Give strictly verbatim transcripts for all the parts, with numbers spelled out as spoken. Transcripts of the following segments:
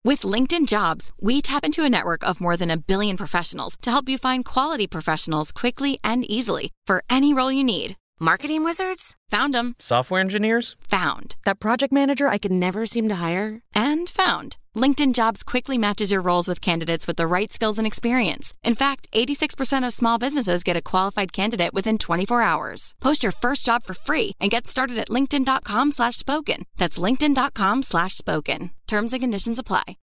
With LinkedIn Jobs, we tap into a network of more than a billion professionals to help you find quality professionals quickly and easily for any role you need. Marketing wizards? Found them. Software engineers? Found. That project manager I could never seem to hire? And found. LinkedIn Jobs quickly matches your roles with candidates with the right skills and experience. In fact, eighty-six percent of small businesses get a qualified candidate within twenty-four hours. Post your first job for free and get started at linkedin.com slash spoken. That's linkedin.com slash spoken. Terms and conditions apply.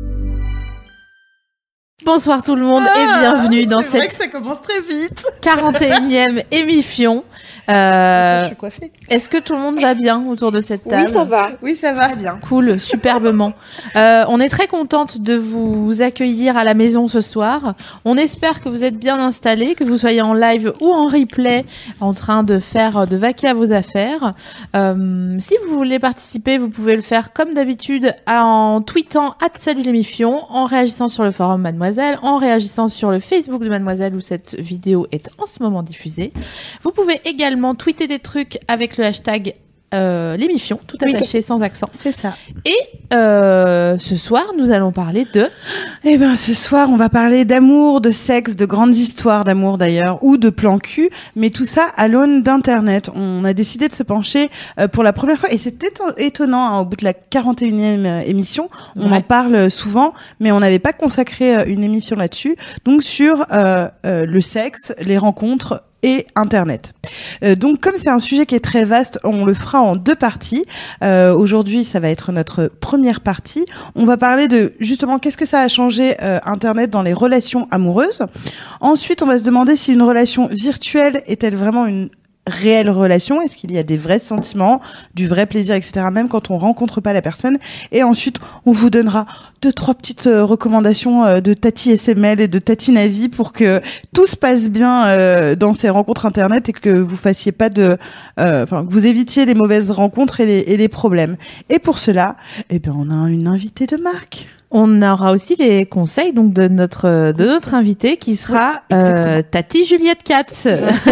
Bonsoir tout le monde ah, et bienvenue dans cette ça commence très vite. quarante et unième émission. Euh, je suis coiffée. Est-ce que tout le monde va bien autour de cette table ? Oui, ça va. Oui, ça va. Très bien. Cool, superbement. euh, on est très contente de vous accueillir à la maison ce soir. On espère que vous êtes bien installés, que vous soyez en live ou en replay, en train de faire, de vaquer à vos affaires. Euh, si vous voulez participer, vous pouvez le faire comme d'habitude en tweetant arobase salut l'émission, en réagissant sur le forum Mademoiselle, en réagissant sur le Facebook de Mademoiselle où cette vidéo est en ce moment diffusée. Vous pouvez également tweeter des trucs avec le hashtag euh, l'émission, tout attaché oui. sans accent. C'est ça. Et euh, ce soir, nous allons parler de... Eh ben, ce soir, on va parler d'amour, de sexe, de grandes histoires d'amour d'ailleurs, ou de plan cul, mais tout ça à l'aune d'Internet. On a décidé de se pencher euh, pour la première fois, et c'est éton- étonnant, hein, au bout de la quarante et unième euh, émission, on ouais. en parle souvent, mais on n'avait pas consacré euh, une émission là-dessus, donc sur euh, euh, le sexe, les rencontres, et Internet. Euh, donc, comme c'est un sujet qui est très vaste, on le fera en deux parties. Euh, aujourd'hui, ça va être notre première partie. On va parler de, justement, qu'est-ce que ça a changé euh, Internet dans les relations amoureuses. Ensuite, on va se demander si une relation virtuelle est-elle vraiment une réelle relation, est-ce qu'il y a des vrais sentiments, du vrai plaisir, et cetera, même quand on rencontre pas la personne. Et ensuite, on vous donnera deux, trois petites euh, recommandations euh, de Tati S M L et de Tati Navi pour que tout se passe bien euh, dans ces rencontres Internet et que vous fassiez pas de, enfin, euh, que vous évitiez les mauvaises rencontres et les, et les problèmes. Et pour cela, eh ben, on a une invitée de marque. On aura aussi les conseils donc de notre de notre invitée qui sera oui, euh, Tati Juliette Katz.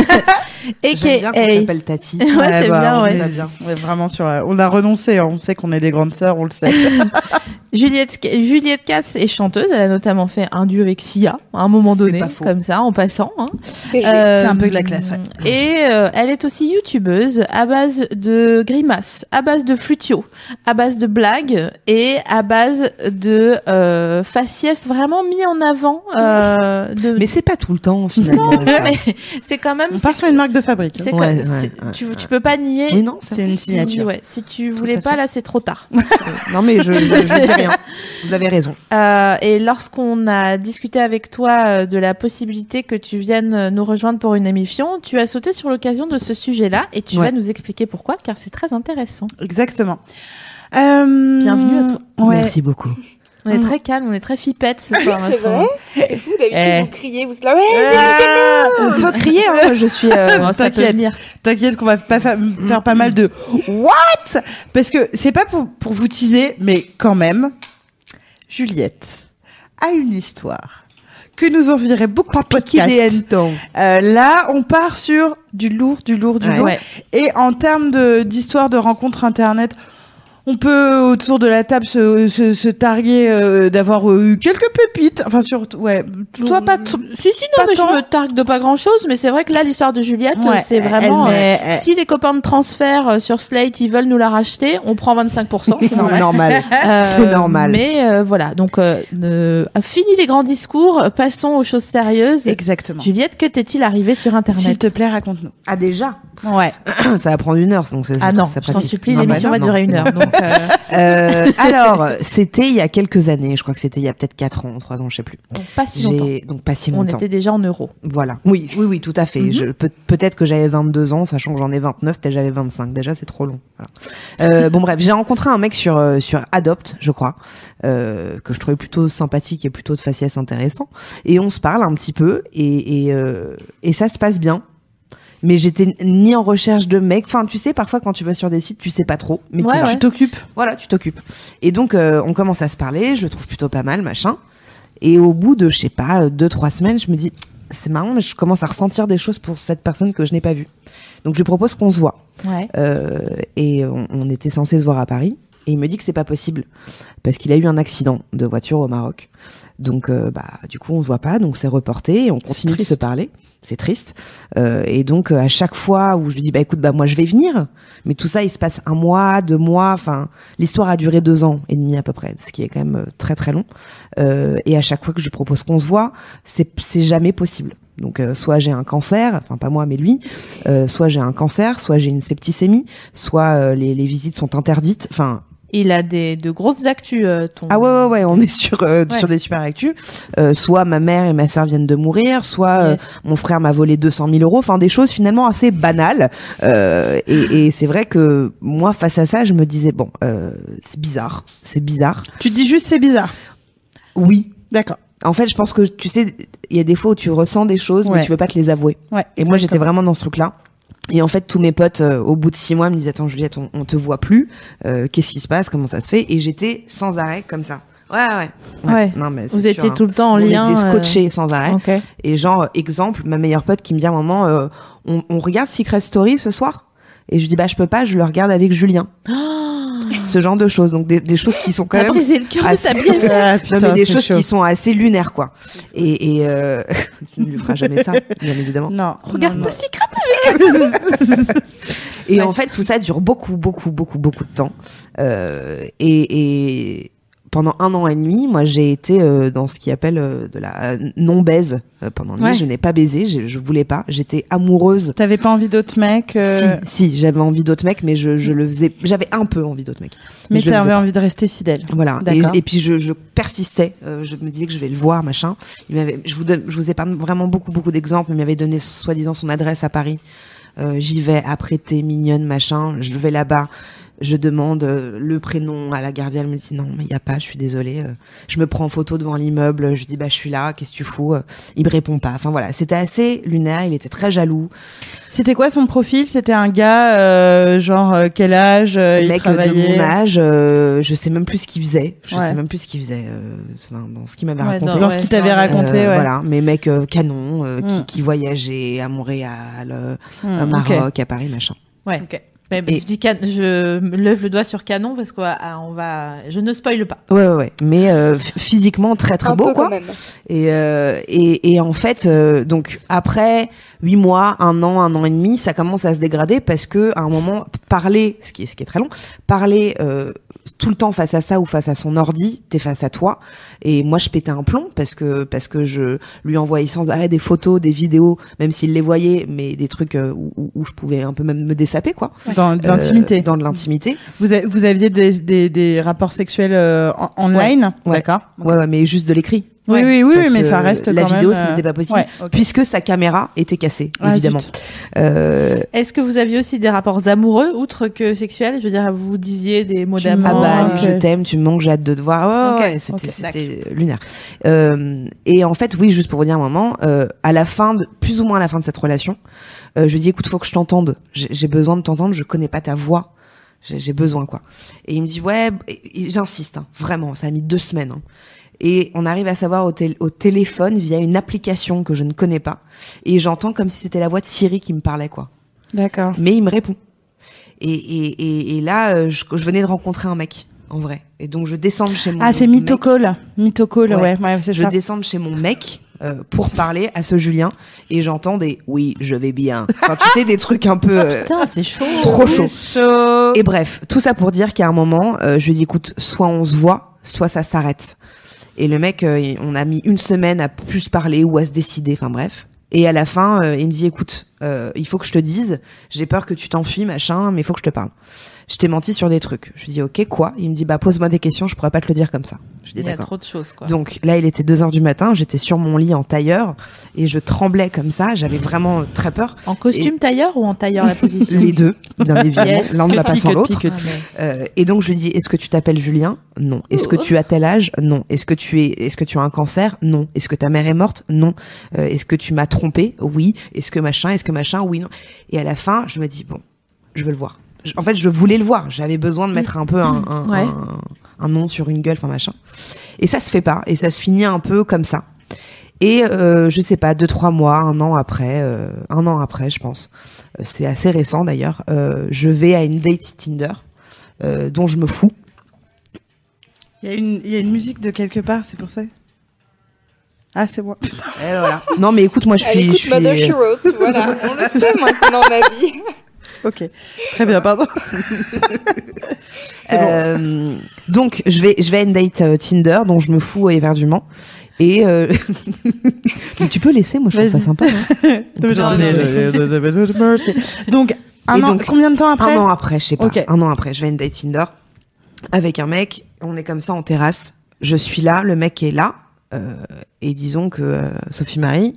Et J'aime bien qu'on s'appelle Tati. Ouais, ouais, c'est bah, bien, ouais. bien. Ouais, vraiment sur. Euh, on a renoncé. Hein, on sait qu'on est des grandes sœurs, on le sait. Juliette Juliette Katz est chanteuse. Elle a notamment fait un duo avec Sia à un moment donné, comme ça, en passant. Hein. Euh, c'est un peu de la classe. Ouais. Et euh, elle est aussi youtubeuse à base de grimaces, à base de flutio, à base de blagues et à base de euh, faciès vraiment mis en avant. Euh, de... Mais c'est pas tout le temps finalement. Non, mais c'est quand même. On part sur une marque de fabrique. C'est ouais, quoi, ouais, c'est, ouais, tu, ouais. tu peux pas nier. Oui, non, c'est une signature. Si, ouais, si tu voulais pas, là, c'est trop tard. Non, mais je, je, je dis rien. Vous avez raison. Euh, et lorsqu'on a discuté avec toi de la possibilité que tu viennes nous rejoindre pour une émission, tu as sauté sur l'occasion de ce sujet-là et tu ouais. vas nous expliquer pourquoi, car c'est très intéressant. Exactement. Euh... Bienvenue à toi. Ouais. Merci beaucoup. On est très calme, on est très fipette ce soir. C'est vrai, c'est fou, d'habitude eh. vous criez, vous êtes là, ouais, euh, on peut crier, hein, je suis... Euh, bon, ça peut venir. T'inquiète qu'on va pas fa- faire pas mal de « What ?» Parce que c'est pas pour, pour vous teaser, mais quand même, Juliette a une histoire que nous enverrait beaucoup de podcasts. Euh, là, on part sur du lourd, du lourd, du ouais. lourd. Ouais. Et en termes de, d'histoire de rencontres Internet... On peut autour de la table se, se, se targuer euh, d'avoir eu quelques pépites. Enfin surtout, ouais. Toi pas. T- si si non, mais tant. Je me targue de pas grand chose. Mais c'est vrai que là, l'histoire de Juliette, ouais, c'est vraiment. Elle, euh, elle... Si les copains de transfert euh, sur Slate, ils veulent nous la racheter, on prend vingt-cinq pour cent. C'est normal. normal. Euh, c'est normal. Mais euh, voilà. Donc, euh, euh, fini les grands discours. Passons aux choses sérieuses. Exactement. Juliette, que t'est-il arrivé sur Internet ? S'il te plaît, raconte-nous. Ah déjà. Ouais. Ça va prendre une heure, donc c'est. Ah non, ça je t'en supplie, non, l'émission bah, non, va durer non. une heure. Donc, euh... euh, alors, c'était il y a quelques années. Je crois que c'était il y a peut-être quatre ans, trois ans, je sais plus. Donc pas si J'ai... longtemps. Donc pas si On longtemps. était déjà en euros. Voilà. Oui, oui, oui, tout à fait. Mm-hmm. Je, peut- peut-être que j'avais vingt-deux ans, sachant que j'en ai vingt-neuf. Peut-être j'avais vingt-cinq. Déjà, c'est trop long. Voilà. Euh, bon bref, j'ai rencontré un mec sur euh, sur Adopt, je crois, euh, que je trouvais plutôt sympathique et plutôt de faciès intéressant. Et on se parle un petit peu et et, euh, et ça se passe bien. Mais j'étais ni en recherche de mec. Enfin, tu sais, parfois quand tu vas sur des sites, tu sais pas trop. Mais ouais, ouais. tu t'occupes. Voilà, tu t'occupes. Et donc, euh, on commence à se parler. Je le trouve plutôt pas mal, machin. Et au bout de, je sais pas, deux, trois semaines, je me dis, c'est marrant, mais je commence à ressentir des choses pour cette personne que je n'ai pas vue. Donc, je lui propose qu'on se voit. Ouais. Euh, et on, on était censé se voir à Paris. Et il me dit que c'est pas possible parce qu'il a eu un accident de voiture au Maroc. Donc, euh, bah, du coup, on se voit pas, donc c'est reporté, et on continue de se parler. C'est triste. Euh, et donc, euh, à chaque fois où je lui dis, bah, écoute, bah, moi, je vais venir. Mais tout ça, il se passe un mois, deux mois. Enfin, l'histoire a duré deux ans et demi à peu près, ce qui est quand même très très long. Euh, et à chaque fois que je lui propose qu'on se voit, c'est c'est jamais possible. Donc, euh, soit j'ai un cancer, enfin pas moi mais lui, euh, soit j'ai un cancer, soit j'ai une septicémie, soit euh, les les visites sont interdites. Enfin. Il a des de grosses actus, euh, ton. Ah ouais ouais ouais, on est sur euh, ouais. sur des super actus. Euh, soit ma mère et ma sœur viennent de mourir, soit Yes. euh, mon frère m'a volé deux cent mille euros. Enfin des choses finalement assez banales. Euh, et, et c'est vrai que moi face à ça, je me disais bon, euh, c'est bizarre, c'est bizarre. Tu te dis juste c'est bizarre. Oui. D'accord. En fait, je pense que tu sais, il y a des fois où tu ressens des choses, Ouais. mais tu veux pas te les avouer. Ouais. Et moi, j'étais vraiment dans ce truc-là. Et en fait, tous mes potes, euh, au bout de six mois, me disaient attends, Juliette, on, on te voit plus. Euh, qu'est-ce qui se passe? Comment ça se fait? Et j'étais sans arrêt comme ça. Ouais, ouais. Ouais. Non, mais c'est Vous sûr, étiez hein. tout le temps en on lien. était euh, scotchés sans arrêt. Ok. Et genre, exemple, ma meilleure pote qui me dit à un moment, euh, on, on regarde Secret Story ce soir? Et je dis bah je peux pas, je le regarde avec Julien. Ce genre de choses, donc des, des choses qui sont quand T'as même brisé le cœur de assez- ta bien fait. Ah, non, putain, mais des c'est choses chaud. qui sont assez lunaires quoi. Et, et euh... tu ne lui feras jamais ça, bien évidemment. Non. Regarde non, pas non. Secret. Et Ouais. en fait, tout ça dure beaucoup, beaucoup, beaucoup, beaucoup de temps. Euh, et, et pendant un an et demi, moi, j'ai été euh, dans ce qui appelle euh, de la euh, non-baise. Euh, pendant une Ouais. nuit, je n'ai pas baisé, je, je voulais pas. J'étais amoureuse. T'avais pas envie d'autres mecs euh, Si, si, j'avais envie d'autres mecs, mais je, je le faisais. J'avais un peu envie d'autres mecs. mais je le t'avais faisais pas. envie de rester fidèle. Voilà. D'accord. Et, et puis je, je persistais. Euh, je me disais que je vais le voir, machin. Il m'avait, je vous donne, je vous épargne vraiment beaucoup, beaucoup d'exemples. Il m'avait donné soi-disant son adresse à Paris. Euh, j'y vais, apprêtée, mignonne, machin. Je vais là-bas. Je demande euh, le prénom à la gardienne. Elle me dit non, mais il y a pas. Je suis désolée. Euh, je me prends en photo devant l'immeuble. Je dis bah je suis là. Qu'est-ce que tu fous? Euh, Il me répond pas. Enfin voilà, c'était assez lunaire. Il était très jaloux. C'était quoi son profil? C'était un gars, euh, genre, euh, quel âge euh, Le il mec de travaillait mon âge. Euh, je sais même plus ce qu'il faisait. Je Ouais. sais même plus ce qu'il faisait. Euh, enfin, dans ce qu'il m'avait Ouais, raconté. Dans ce qu'il t'avait ouais. raconté, Euh, ouais. Voilà, mes mecs euh, canons euh, qui, Mm. qui voyageaient à Montréal, euh, Hmm, au Maroc, ok. à Paris, machin. Ouais. Ok. Mais Et- je dis can... je me lève le doigt sur canon parce qu'on va, on va, je ne spoile pas. Ouais, ouais, ouais. Mais euh, f- physiquement très très Un beau peu quoi. quand même. Et, euh, et et en fait, euh, donc après huit mois, un an, un an et demi, ça commence à se dégrader parce que à un moment parler, ce qui est ce qui est très long, parler euh, tout le temps face à ça ou face à son ordi, t'es face à toi. Et moi, je pétais un plomb parce que parce que je lui envoyais sans arrêt des photos, des vidéos, même s'il les voyait, mais des trucs euh, où, où- où je pouvais un peu même me dessaper quoi. Dans de l'intimité. Euh, dans de l'intimité. Vous, a- vous aviez des, des, des rapports sexuels euh, en- online? Ouais. D'accord. Ouais, ouais, mais juste de l'écrit. Oui, Ouais. oui, oui, Parce mais que ça reste la quand vidéo, même. ce euh, n'était pas possible, ouais, ok. puisque sa caméra était cassée, Ah, évidemment. zut. Euh, Est-ce que vous aviez aussi des rapports amoureux, outre que sexuels? Je veux dire, vous disiez des mots Tu me Ah d'amour. bah, Ok. lui, je t'aime, tu me manques, j'ai hâte de te voir. Ouais, Ok, ouais, c'était, ok, c'était lunaire. Euh, et en fait, oui, juste pour vous dire un moment, euh, à la fin de, plus ou moins à la fin de cette relation, euh, je lui dis, écoute, faut que je t'entende. J'ai, j'ai besoin de t'entendre, je connais pas ta voix. J'ai, j'ai besoin, quoi. Et il me dit, ouais, et- et j'insiste, hein, vraiment, ça a mis deux semaines. Hein. Et on arrive à savoir au, tél- au téléphone via une application que je ne connais pas. Et j'entends comme si c'était la voix de Siri qui me parlait, quoi. D'accord. Mais il me répond. Et, et, et, et là, euh, je, je venais de rencontrer un mec, en vrai. Et donc, je descends de chez mon Ah, c'est mec. Mythocall. Mythocall, ouais, Ouais. ouais, c'est Je ça. descends de chez mon mec euh, pour parler à ce Julien. Et j'entends des « oui, je vais bien ». Enfin, tu sais, des trucs un peu... euh, Putain, c'est chaud. trop chaud. Chaud. Et bref, tout ça pour dire qu'à un moment, euh, je lui dis, écoute, soit on se voit, soit ça s'arrête. Et le mec, euh, on a mis une semaine à plus parler ou à se décider, enfin bref. Et à la fin, euh, il me dit, écoute, euh, il faut que je te dise, j'ai peur que tu t'enfuis, machin, mais il faut que je te parle. Je t'ai menti sur des trucs. Je lui dis, ok, quoi? Il me dit, bah pose-moi des questions, je pourrais pas te le dire comme ça. Je dis, Il y a d'accord. trop de choses, quoi. Donc là, il était deux heures du matin, j'étais sur mon lit en tailleur et je tremblais comme ça, j'avais vraiment très peur. En costume tailleur ou en tailleur la position? Les deux, bien évidemment, Yes. l'un ne va pas sans l'autre. Ah, mais- Euh, et donc je lui dis, est-ce que tu t'appelles Julien? Non. Est-ce que tu as tel âge? Non. Est-ce que tu es, est-ce que tu as un cancer? Non. Est-ce que ta mère est morte? Non. Euh, est-ce que tu m'as trompé? Oui. Est-ce que machin? Est-ce que machin? Oui, non. Et à la fin, je me dis bon, je veux le voir. Je- En fait, je voulais le voir. J'avais besoin de mettre un peu un, un, Ouais. un, un nom sur une gueule, enfin machin. Et ça se fait pas. Et ça se finit un peu comme ça. Et euh, je sais pas, deux trois mois, un an après, euh, un an après, je pense. Euh, C'est assez récent d'ailleurs. Euh, je vais à une date Tinder euh, dont je me fous Il y a une, il y a une musique de quelque part, c'est pour ça. Ah, c'est moi. Et voilà. Non, mais écoute, moi, je suis. Elle écoute je suis... Mother She Wrote, voilà. On le sait maintenant, ma vie. Ok, très bien, pardon. Euh, bon. Donc, je vais, je vais à une date euh, Tinder dont je me fous éperdument. Et euh... mais tu peux laisser, moi je trouve ça sympa. Hein. Donc, un et an, donc, combien de temps après? Un an après, je sais pas. Okay. Un an après, je vais à une date Tinder avec un mec. On est comme ça en terrasse. Je suis là, le mec est là. Euh, et disons que euh, Sophie Marie,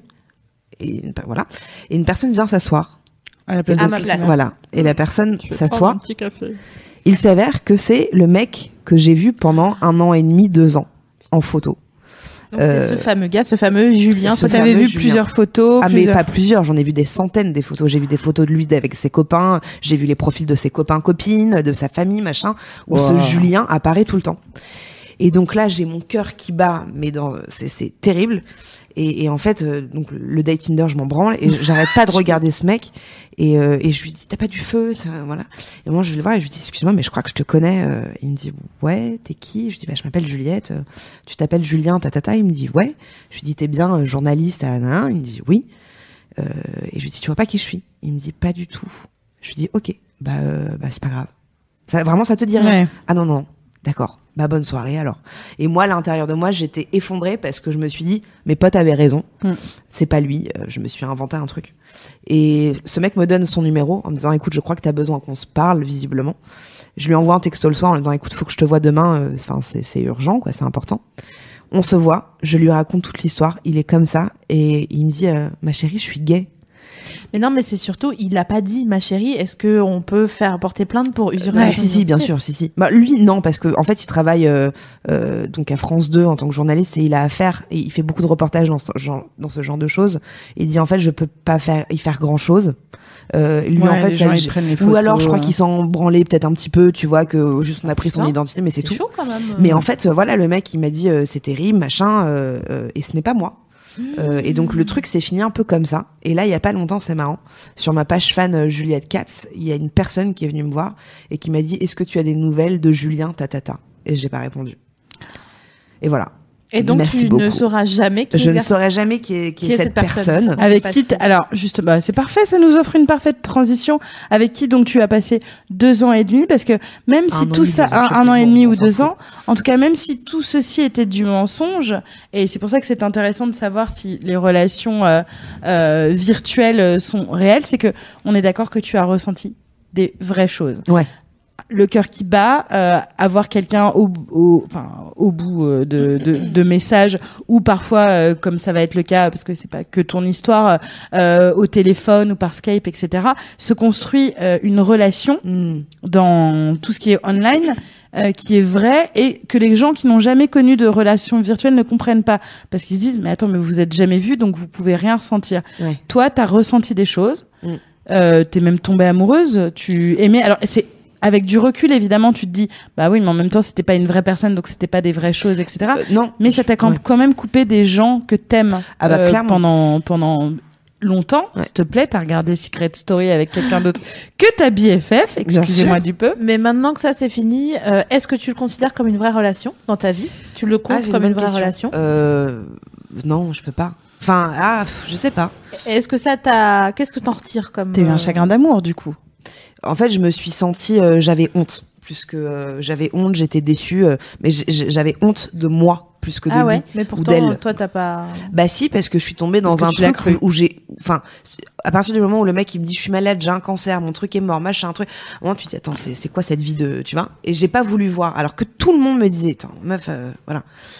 et voilà, et une personne vient s'asseoir. À, la place à ma place. Voilà. Et la personne s'assoit. Un petit café. Il s'avère que c'est le mec que j'ai vu pendant un an et demi, deux ans, en photo. Donc euh, c'est ce fameux gars, ce fameux Julien. Tu avais vu Julien. plusieurs photos. Ah plusieurs... mais pas plusieurs, j'en ai vu des centaines des photos. J'ai vu des photos de lui avec ses copains, j'ai vu les profils de ses copains, copines, de sa famille, machin, où wow. ce Julien apparaît tout le temps. Et donc là, j'ai mon cœur qui bat, mais dans c'est, c'est terrible. Et, et en fait, euh, donc le date Tinder, je m'en branle et j'arrête pas de regarder ce mec. Et, euh, et je lui dis, t'as pas du feu, voilà. Et moi, je vais le voir et je lui dis, excuse-moi, mais je crois que je te connais. Euh, il me dit, ouais, t'es qui? Je lui dis, bah, je m'appelle Juliette. Euh, tu t'appelles Julien, tatata. Il me dit, ouais. Je lui dis, t'es bien euh, journaliste à Anaïs? Il me dit, oui. Euh, et je lui dis, tu vois pas qui je suis? Il me dit, pas du tout. Je lui dis, ok, bah, euh, bah c'est pas grave. Ça, vraiment, ça te dit rien? Ouais. Ah non, non. D'accord. Bah bonne soirée alors. Et moi, à l'intérieur de moi, j'étais effondrée parce que je me suis dit, mes potes avaient raison. Mm. C'est pas lui. Euh, je me suis inventé un truc. Et ce mec me donne son numéro en me disant, écoute, je crois que t'as besoin qu'on se parle visiblement. Je lui envoie un texto le soir en lui disant, écoute, faut que je te voie demain. Enfin, euh, c'est, c'est urgent, quoi. C'est important. On se voit. Je lui raconte toute l'histoire. Il est comme ça et il me dit, euh, ma chérie, je suis gay. Mais non, mais c'est surtout, il l'a pas dit, ma chérie. Est-ce que on peut faire porter plainte pour usure ouais, Si, si, bien sûr, si, si. Bah lui, non, parce que en fait, il travaille euh, euh, donc à France deux en tant que journaliste et il a affaire et il fait beaucoup de reportages dans ce genre, dans ce genre de choses. Et il dit en fait, je peux pas faire y faire grand chose. Euh, lui ouais, en fait, ça, gens, les photos, ou alors je crois euh... qu'il s'en branlait peut-être un petit peu, tu vois, que juste on a pris son non, identité, mais c'est, c'est tout. Chaud quand même. Mais en fait, voilà, le mec, il m'a dit euh, c'est terrible, machin, euh, euh, et ce n'est pas moi. Euh, et donc le truc s'est fini un peu comme ça. Et là, il y a pas longtemps, c'est marrant. Sur ma page fan euh, Juliette Katz, il y a une personne qui est venue me voir et qui m'a dit, est-ce que tu as des nouvelles de Julien tatata? Et j'ai pas répondu. Et voilà. Et donc Merci tu beaucoup. ne sauras jamais qui je est ne saurais jamais qui est, qui qui est est cette, cette personne, personne. Avec qui t- alors juste bah c'est parfait, ça nous offre une parfaite transition. Avec qui donc tu as passé deux ans et demi, parce que même si un tout ça un, un an et demi ou deux ans, en tout cas même si tout ceci était du mensonge, et c'est pour ça que c'est intéressant de savoir si les relations euh, euh, virtuelles sont réelles, c'est que on est d'accord que tu as ressenti des vraies choses. Ouais. Le cœur qui bat, euh, avoir quelqu'un au, au, enfin, au bout euh, de, de, de messages, ou parfois, euh, comme ça va être le cas, parce que c'est pas que ton histoire, euh, au téléphone ou par Skype, et cetera, se construit euh, une relation mm. dans tout ce qui est online, euh, qui est vrai, et que les gens qui n'ont jamais connu de relation virtuelle ne comprennent pas, parce qu'ils se disent, mais attends, mais vous êtes jamais vus, donc vous pouvez rien ressentir. Ouais. Toi, t'as ressenti des choses, mm. euh, t'es même tombée amoureuse, tu aimais, alors c'est avec du recul, évidemment, tu te dis, bah oui, mais en même temps, c'était pas une vraie personne, donc c'était pas des vraies choses, et cetera. Euh, non. Mais ça t'a quand, ouais. quand même coupé des gens que t'aimes ah bah, euh, pendant pendant longtemps. Ouais. S'il te plaît, t'as regardé Secret Story avec quelqu'un d'autre que ta B F F. Excusez-moi du peu. Mais maintenant que ça c'est fini, euh, est-ce que tu le considères comme une vraie relation dans ta vie? Tu le comptes ah, comme une, une vraie question. relation? euh, Non, je peux pas. Enfin, ah, je sais pas. Est-ce que ça t'a, qu'est-ce que t'en retires comme? T'as eu un chagrin d'amour, du coup. En fait, je me suis sentie, euh, j'avais honte, plus que euh, j'avais honte, j'étais déçue, euh, mais j- j'avais honte de moi plus que de ah lui ouais, mais pourtant, ou d'elle. Toi, t'as pas. Bah si, parce que je suis tombée dans un truc où, où j'ai, enfin, à partir du moment où le mec il me dit je suis malade, j'ai un cancer, mon truc est mort, machin, un truc, au moment tu te dis attends, c'est c'est quoi cette vie de, tu vois? Et j'ai pas voulu voir, alors que tout le monde me disait, attends, meuf, euh, voilà.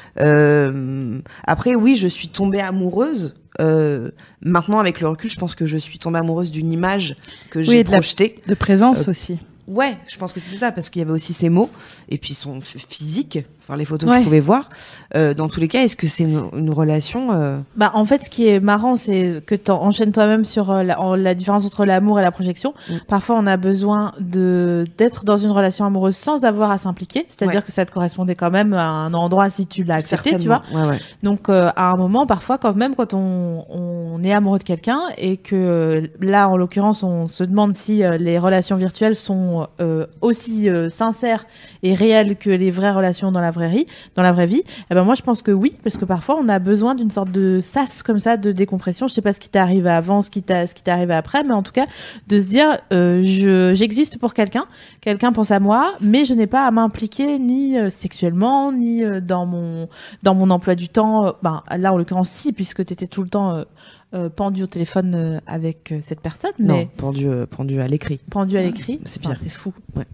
Euh, après oui, je suis tombée amoureuse. Euh, maintenant, avec le recul, je pense que je suis tombée amoureuse d'une image que j'ai oui, projetée. De présence euh, aussi. Ouais, je pense que c'était ça, parce qu'il y avait aussi ces mots, et puis son f- physique, enfin les photos ouais. que je pouvais voir. Euh, dans tous les cas, est-ce que c'est une, une relation euh... Bah, en fait, ce qui est marrant, c'est que tu enchaînes toi-même sur euh, la, en, la différence entre l'amour et la projection. Mm. Parfois, on a besoin de d'être dans une relation amoureuse sans avoir à s'impliquer, c'est-à-dire ouais. que ça te correspondait quand même à un endroit si tu l'as accepté, tu vois. Ouais, ouais. Donc, euh, à un moment, parfois, quand même, quand on, on est amoureux de quelqu'un et que là, en l'occurrence, on se demande si euh, les relations virtuelles sont euh, aussi euh, sincères et réelles que les vraies relations dans la vraie vie, dans la vraie vie. Eh ben moi, je pense que oui, parce que parfois, on a besoin d'une sorte de sas comme ça de décompression. Je sais pas ce qui t'est arrivé avant, ce qui t'a, ce qui t'est arrivé après, mais en tout cas, de se dire, euh, je, j'existe pour quelqu'un, quelqu'un pense à moi, mais je n'ai pas à m'impliquer ni euh, sexuellement, ni euh, dans mon dans mon emploi du temps. Euh, ben là, en l'occurrence, si, puisque t'étais tout le temps euh, euh, pendu au téléphone euh, avec euh, cette personne, mais Non, pendu, euh, pendu à l'écrit. pendu à l'écrit, c'est enfin, pire. c'est fou. Ouais.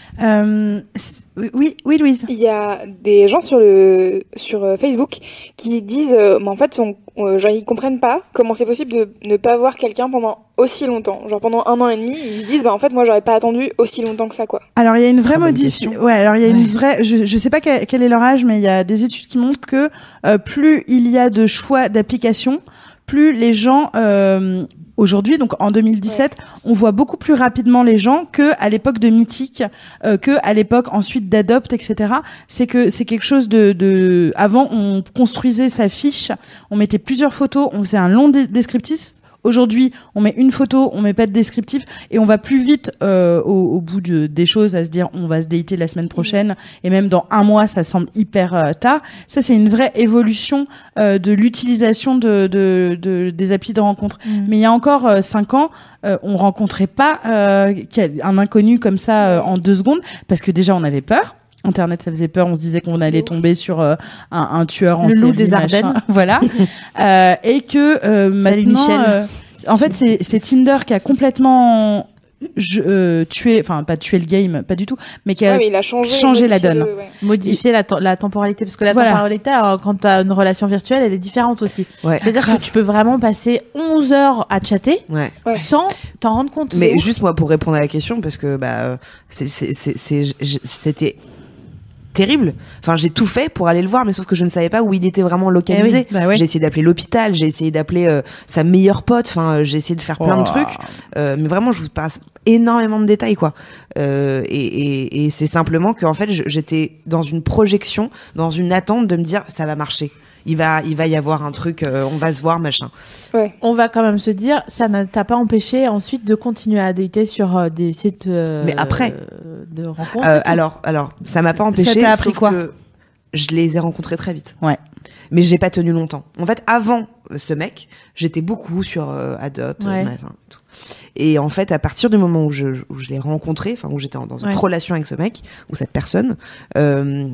Euh, oui, oui, Louise. Il y a des gens sur le sur euh, Facebook qui disent, euh, mais en fait, on, on, genre ils comprennent pas comment c'est possible de ne pas voir quelqu'un pendant aussi longtemps. Genre pendant un an et demi, ils se disent, bah en fait, moi, j'aurais pas attendu aussi longtemps que ça, quoi. Alors il y a une vraie Très bonne modification. question. Ouais, alors il y a Ouais. une vraie. Je, je sais pas quel, quel est leur âge, mais il y a des études qui montrent que euh, plus il y a de choix d'applications, plus les gens euh, aujourd'hui, donc en deux mille dix-sept, on voit beaucoup plus rapidement les gens que à l'époque de Mythique, euh, que à l'époque ensuite d'Adopt, et cetera. C'est que c'est quelque chose de, de. Avant, on construisait sa fiche, on mettait plusieurs photos, on faisait un long dé- descriptif. Aujourd'hui, on met une photo, on met pas de descriptif et on va plus vite euh, au, au bout de, des choses à se dire on va se dater la semaine prochaine et même dans un mois ça semble hyper euh, tard. Ça c'est une vraie évolution euh, de l'utilisation de, de, de des applis de rencontre. Mmh. Mais il y a encore euh, cinq ans, euh, on rencontrait pas euh, quel- un inconnu comme ça euh, en deux secondes parce que déjà on avait peur. Internet, ça faisait peur. On se disait qu'on allait tomber sur euh, un, un tueur en Le loup série, des machin. Ardennes. Voilà. euh, et que euh, Salut, maintenant, Michel. euh, en fait, c'est, c'est Tinder qui a complètement je, euh, tué, enfin pas tué le game, pas du tout, mais qui a Ouais, mais il a changé, changé la modifié donne. le- ouais. Modifier la, tem- la temporalité, parce que la Voilà. temporalité, alors, quand tu as une relation virtuelle, elle est différente aussi. Ouais. C'est-à-dire que tu peux vraiment passer onze heures à chatter Ouais. Ouais. sans t'en rendre compte. Mais C'est ouf. juste moi pour répondre à la question parce que bah euh, c'est c'est c'est c'est- j- c'était terrible. Enfin, j'ai tout fait pour aller le voir, mais sauf que je ne savais pas où il était vraiment localisé. Eh oui, bah ouais. J'ai essayé d'appeler l'hôpital, j'ai essayé d'appeler euh, sa meilleure pote. Enfin, euh, j'ai essayé de faire plein de Oh. trucs. Euh, mais vraiment, je vous passe énormément de détails, quoi. Euh, et, et, et c'est simplement que en fait, je- j'étais dans une projection, dans une attente de me dire ça va marcher. Il va, il va y avoir un truc, euh, on va se voir, machin. Ouais. On va quand même se dire, ça ne t'a pas empêché ensuite de continuer à dater sur euh, des sites euh, Mais après euh, de rencontres. Euh, et tout. alors, alors, ça m'a pas empêché. Ça t'a appris sauf quoi que je les ai rencontrés très vite. Ouais. Mais j'ai pas tenu longtemps. En fait, avant euh, ce mec, j'étais beaucoup sur euh, Adopt, Ouais. euh, machin, tout. Et en fait, à partir du moment où je, où je l'ai rencontré, enfin où j'étais en- dans cette Ouais. relation avec ce mec ou cette personne, euh,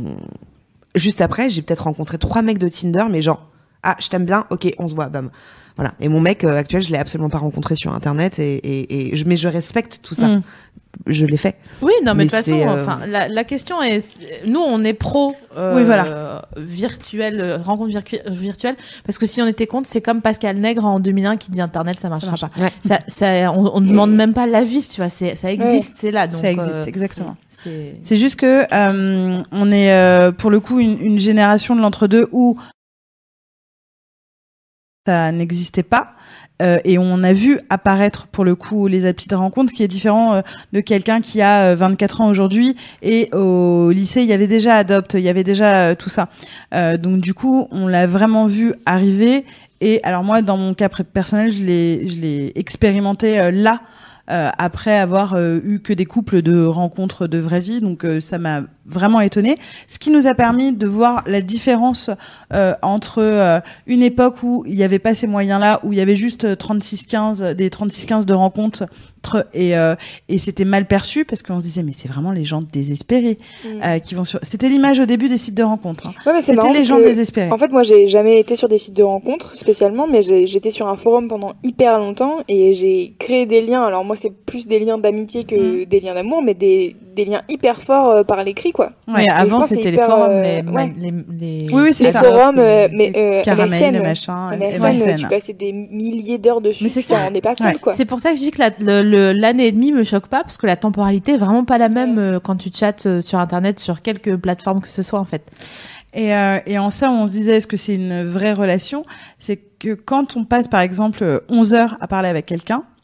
juste après, j'ai peut-être rencontré trois mecs de Tinder, mais genre ah, je t'aime bien, ok, on se voit, bam. Voilà. Et mon mec euh, actuel, je l'ai absolument pas rencontré sur Internet, et, et, et je, mais je respecte tout ça. Mm. Je l'ai fait. Oui, non, mais, Mais de toute façon, c'est, euh, enfin, la, la question est, c'est- nous, on est pro, euh, Oui, voilà. euh, virtuel, euh, rencontre virtu- virtuelle, parce que si on était contre, c'est comme Pascal Nègre en deux mille un qui dit Internet, ça marchera pas. Ouais. Ça, ça, on, on demande même pas l'avis, tu vois, c'est, ça existe, c'est là, donc. Ça existe, euh, exactement. c'est, C'est juste que euh, on est euh, pour le coup une, une génération de l'entre-deux où ça n'existait pas. Euh, et on a vu apparaître pour le coup les applis de rencontre, ce qui est différent euh, de quelqu'un qui a euh, vingt-quatre ans aujourd'hui, et au lycée il y avait déjà Adopt, il y avait déjà euh, tout ça. Euh, donc du coup on l'a vraiment vu arriver. Et alors moi dans mon cas pr- personnel je l'ai je l'ai expérimenté euh, là. Euh, après avoir euh, eu que des couples de rencontres de vraie vie, donc euh, ça m'a vraiment étonnée. Ce qui nous a permis de voir la différence euh, entre euh, une époque où il n'y avait pas ces moyens-là, où il y avait juste trente-six quinze, des trente-six quinze de rencontres, et, euh, et c'était mal perçu parce qu'on se disait mais c'est vraiment les gens désespérés Mm. euh, qui vont sur. C'était l'image au début des sites de rencontres. Hein. Ouais, mais c'est C'était marrant les parce gens que, désespérés. En fait, moi, j'ai jamais été sur des sites de rencontres spécialement, mais j'ai- j'étais sur un forum pendant hyper longtemps et j'ai créé des liens. Alors moi, c'est plus des liens d'amitié que Mm. des liens d'amour, mais des, des liens hyper forts euh, par l'écrit, quoi. mais Et avant, je pense que c'était c'est les hyper, forums, euh, les, ouais. les, les, Oui, oui, c'est Les ça. forums, euh, mais euh, Caramel, M S N, machin, M S N, M S N. tu passais des milliers d'heures dessus, Mais c'est tu t'en ça. rendais pas compte, Ouais. quoi. C'est pour ça que je dis que la- le- le- l'année et demie me choque pas, parce que la temporalité est vraiment pas la même euh, quand tu chattes euh, sur Internet, sur quelque plateforme que ce soit, en fait. Et, euh, et en ça, on se disait, est-ce que c'est une vraie relation? C'est que quand on passe, par exemple, onze heures à parler avec quelqu'un,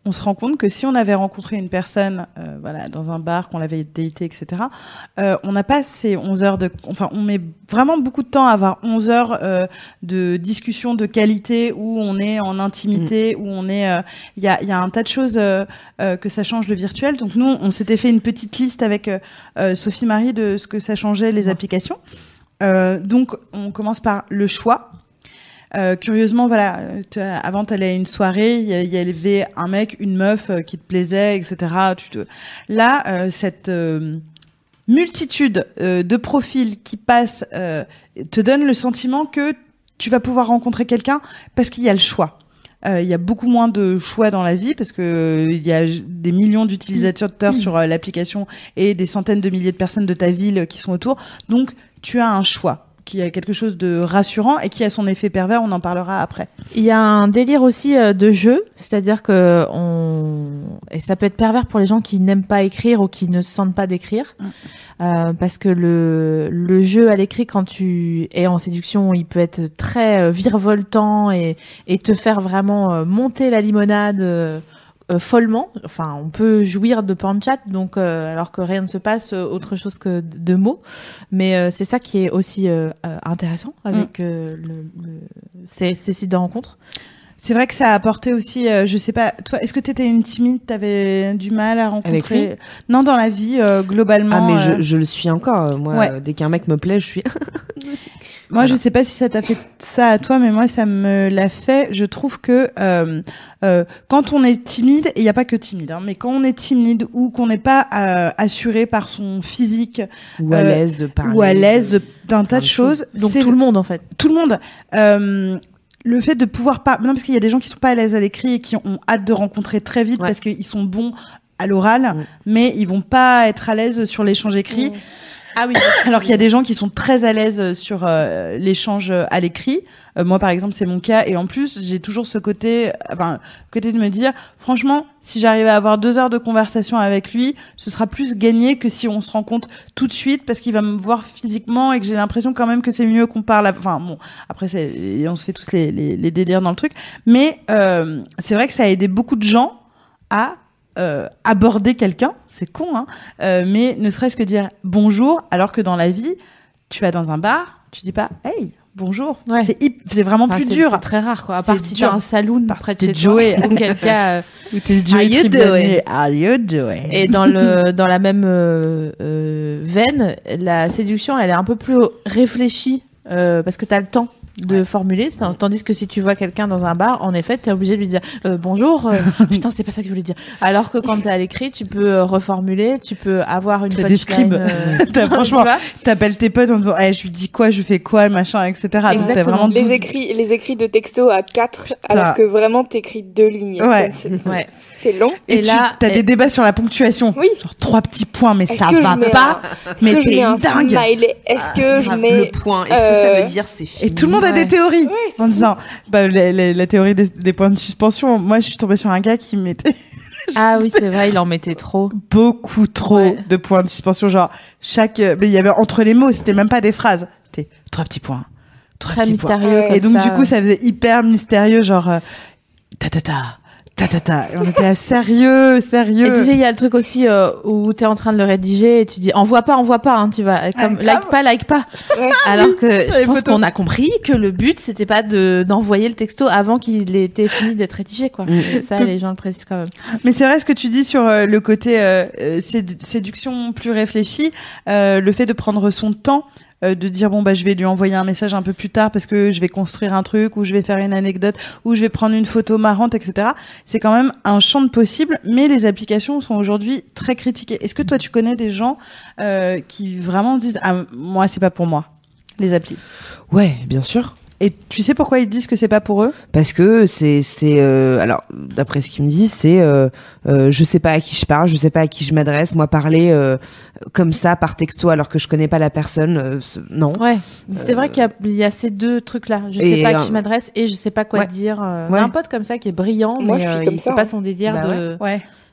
on se rend compte que si on avait rencontré une personne, euh, voilà, dans un bar, qu'on l'avait daté, et cetera, euh, on n'a pas ces onze heures de, enfin, on met vraiment beaucoup de temps à avoir onze heures euh, de discussion de qualité où on est en intimité, mmh. où on est, il euh, y a, il y a un tas de choses euh, euh, que ça change le virtuel. Donc nous, on s'était fait une petite liste avec euh, euh, Sophie Marie de ce que ça changeait les applications. Euh, donc on commence par le choix. Euh, curieusement, voilà, avant t'allais à une soirée, il y, y avait un mec, une meuf euh, qui te plaisait, et cetera. Tu te... Là, euh, cette euh, multitude euh, de profils qui passent euh, te donne le sentiment que tu vas pouvoir rencontrer quelqu'un parce qu'il y a le choix. Il euh, y a beaucoup moins de choix dans la vie parce que il euh, y a des millions d'utilisateurs mmh. sur euh, l'application et des centaines de milliers de personnes de ta ville qui sont autour. Donc, tu as un choix qui a quelque chose de rassurant et qui a son effet pervers, on en parlera après. Il y a un délire aussi euh, de jeu, c'est-à-dire que on et ça peut être pervers pour les gens qui n'aiment pas écrire ou qui ne se sentent pas d'écrire, mmh. euh, parce que le le jeu à l'écrit quand tu es en séduction, il peut être très euh, virevoltant et et te faire vraiment euh, monter la limonade. Euh, Euh, follement, enfin on peut jouir de porn chat donc euh, alors que rien ne se passe euh, autre chose que de, de mots, mais euh, c'est ça qui est aussi euh, euh, intéressant avec mmh. euh, le, le, ces, ces sites de rencontres. C'est vrai que ça a apporté aussi, euh, je sais pas, toi, est-ce que t'étais une timide, t'avais du mal à rencontrer? Avec lui? Non, dans la vie, euh, globalement. Ah, mais euh... je, je le suis encore, moi, ouais. euh, dès qu'un mec me plaît, je suis... Moi, voilà. Je sais pas si ça t'a fait ça à toi, mais moi, ça me l'a fait. Je trouve que euh, euh, quand on est timide, et il n'y a pas que timide, hein, mais quand on est timide ou qu'on n'est pas euh, assuré par son physique, ou à euh, l'aise de parler, ou à l'aise d'un tas de choses, donc c'est tout le monde en fait, tout le monde. Euh, le fait de pouvoir pas, non parce qu'il y a des gens qui sont pas à l'aise à l'écrit et qui ont hâte de rencontrer très vite ouais. parce qu'ils sont bons à l'oral, mmh. mais ils vont pas être à l'aise sur l'échange écrit. Mmh. Ah oui. Alors qu'il y a des gens qui sont très à l'aise sur euh, l'échange à l'écrit. Euh, moi, par exemple, c'est mon cas. Et en plus, j'ai toujours ce côté, enfin, côté de me dire, franchement, si j'arrive à avoir deux heures de conversation avec lui, ce sera plus gagné que si on se rencontre tout de suite parce qu'il va me voir physiquement et que j'ai l'impression quand même que c'est mieux qu'on parle. À... Enfin, bon, après, c'est... on se fait tous les, les, les délires dans le truc. Mais euh, c'est vrai que ça a aidé beaucoup de gens à Euh, aborder quelqu'un, c'est con, hein, euh, mais ne serait-ce que dire bonjour, alors que dans la vie, tu vas dans un bar, tu dis pas hey, bonjour. Ouais. C'est, hip, c'est vraiment enfin, plus c'est, dur. C'est très rare, quoi. À part si t'as un saloon près de chez Joey. toi, ou quelqu'un. Euh, ou t'es Joey Tribanier. How you doing? Et dans le dans la même euh, euh, veine, la séduction, elle est un peu plus réfléchie euh, parce que t'as le temps de ouais. formuler, tandis que si tu vois quelqu'un dans un bar, en effet, t'es obligé de lui dire euh, bonjour, euh, putain, c'est pas ça que je voulais dire. Alors que quand t'es à l'écrit, tu peux euh, reformuler, tu peux avoir une punchline. Euh... T'as, franchement, t'appelles tes potes en disant, hey, je lui dis quoi, je fais quoi, machin, et cetera. Exactement. Donc, t'as vraiment les douze... écrits, les écrits de texto à quatre, ça. Alors que vraiment t'écris deux lignes. Ouais. C'est, ouais. c'est long. Et, et là, t'as et... des débats sur la ponctuation. Oui. Genre trois petits points, mais est-ce ça va pas. Un... Mais t'es dingue. Smiley. Est-ce ah, que je mets le point? Est-ce que ça veut dire c'est fini? Et tout le monde a des théories. Ouais, en disant, bah, la, la, la théorie des, des points de suspension. Moi, je suis tombée sur un gars qui mettait. Ah oui, c'est vrai, il en mettait trop. Beaucoup trop ouais. de points de suspension. Genre, chaque, mais il y avait entre les mots, c'était même pas des phrases. C'était trois petits points. Trois Très petits mystérieux. Points. Comme et donc, ça. du coup, ça faisait hyper mystérieux, genre, euh, ta ta ta. Ta, ta, ta. Et on était à sérieux, sérieux. Et tu sais, il y a le truc aussi euh, où t'es en train de le rédiger et tu dis envoie pas, envoie pas, hein, tu vas comme ah, like pas, like pas. Ouais. Alors oui, que je pense photos. Qu'on a compris que le but c'était pas de d'envoyer le texto avant qu'il ait fini d'être rédigé, quoi. Mmh. Ça, les gens le précisent quand même. Mais c'est vrai ce que tu dis sur euh, le côté euh, séd- séduction plus réfléchie, euh, le fait de prendre son temps. Euh, de dire bon bah je vais lui envoyer un message un peu plus tard parce que je vais construire un truc ou je vais faire une anecdote ou je vais prendre une photo marrante, et cetera. C'est quand même un champ de possibles, mais les applications sont aujourd'hui très critiquées. Est-ce que toi tu connais des gens euh, qui vraiment disent ah moi c'est pas pour moi les applis? Ouais, bien sûr. Et tu sais pourquoi ils disent que c'est pas pour eux? Parce que c'est c'est euh, alors d'après ce qu'ils me disent c'est euh, euh, je sais pas à qui je parle, je sais pas à qui je m'adresse. Moi parler euh, comme ça par texto alors que je connais pas la personne, euh, non. Ouais, c'est euh... vrai qu'il y a, il y a ces deux trucs là. Je sais pas à qui je m'adresse et je sais pas quoi ouais. dire. Euh, ouais. un pote comme ça qui est brillant, moi, mais je suis euh, comme il ça, c'est pas son délire bah de ouais.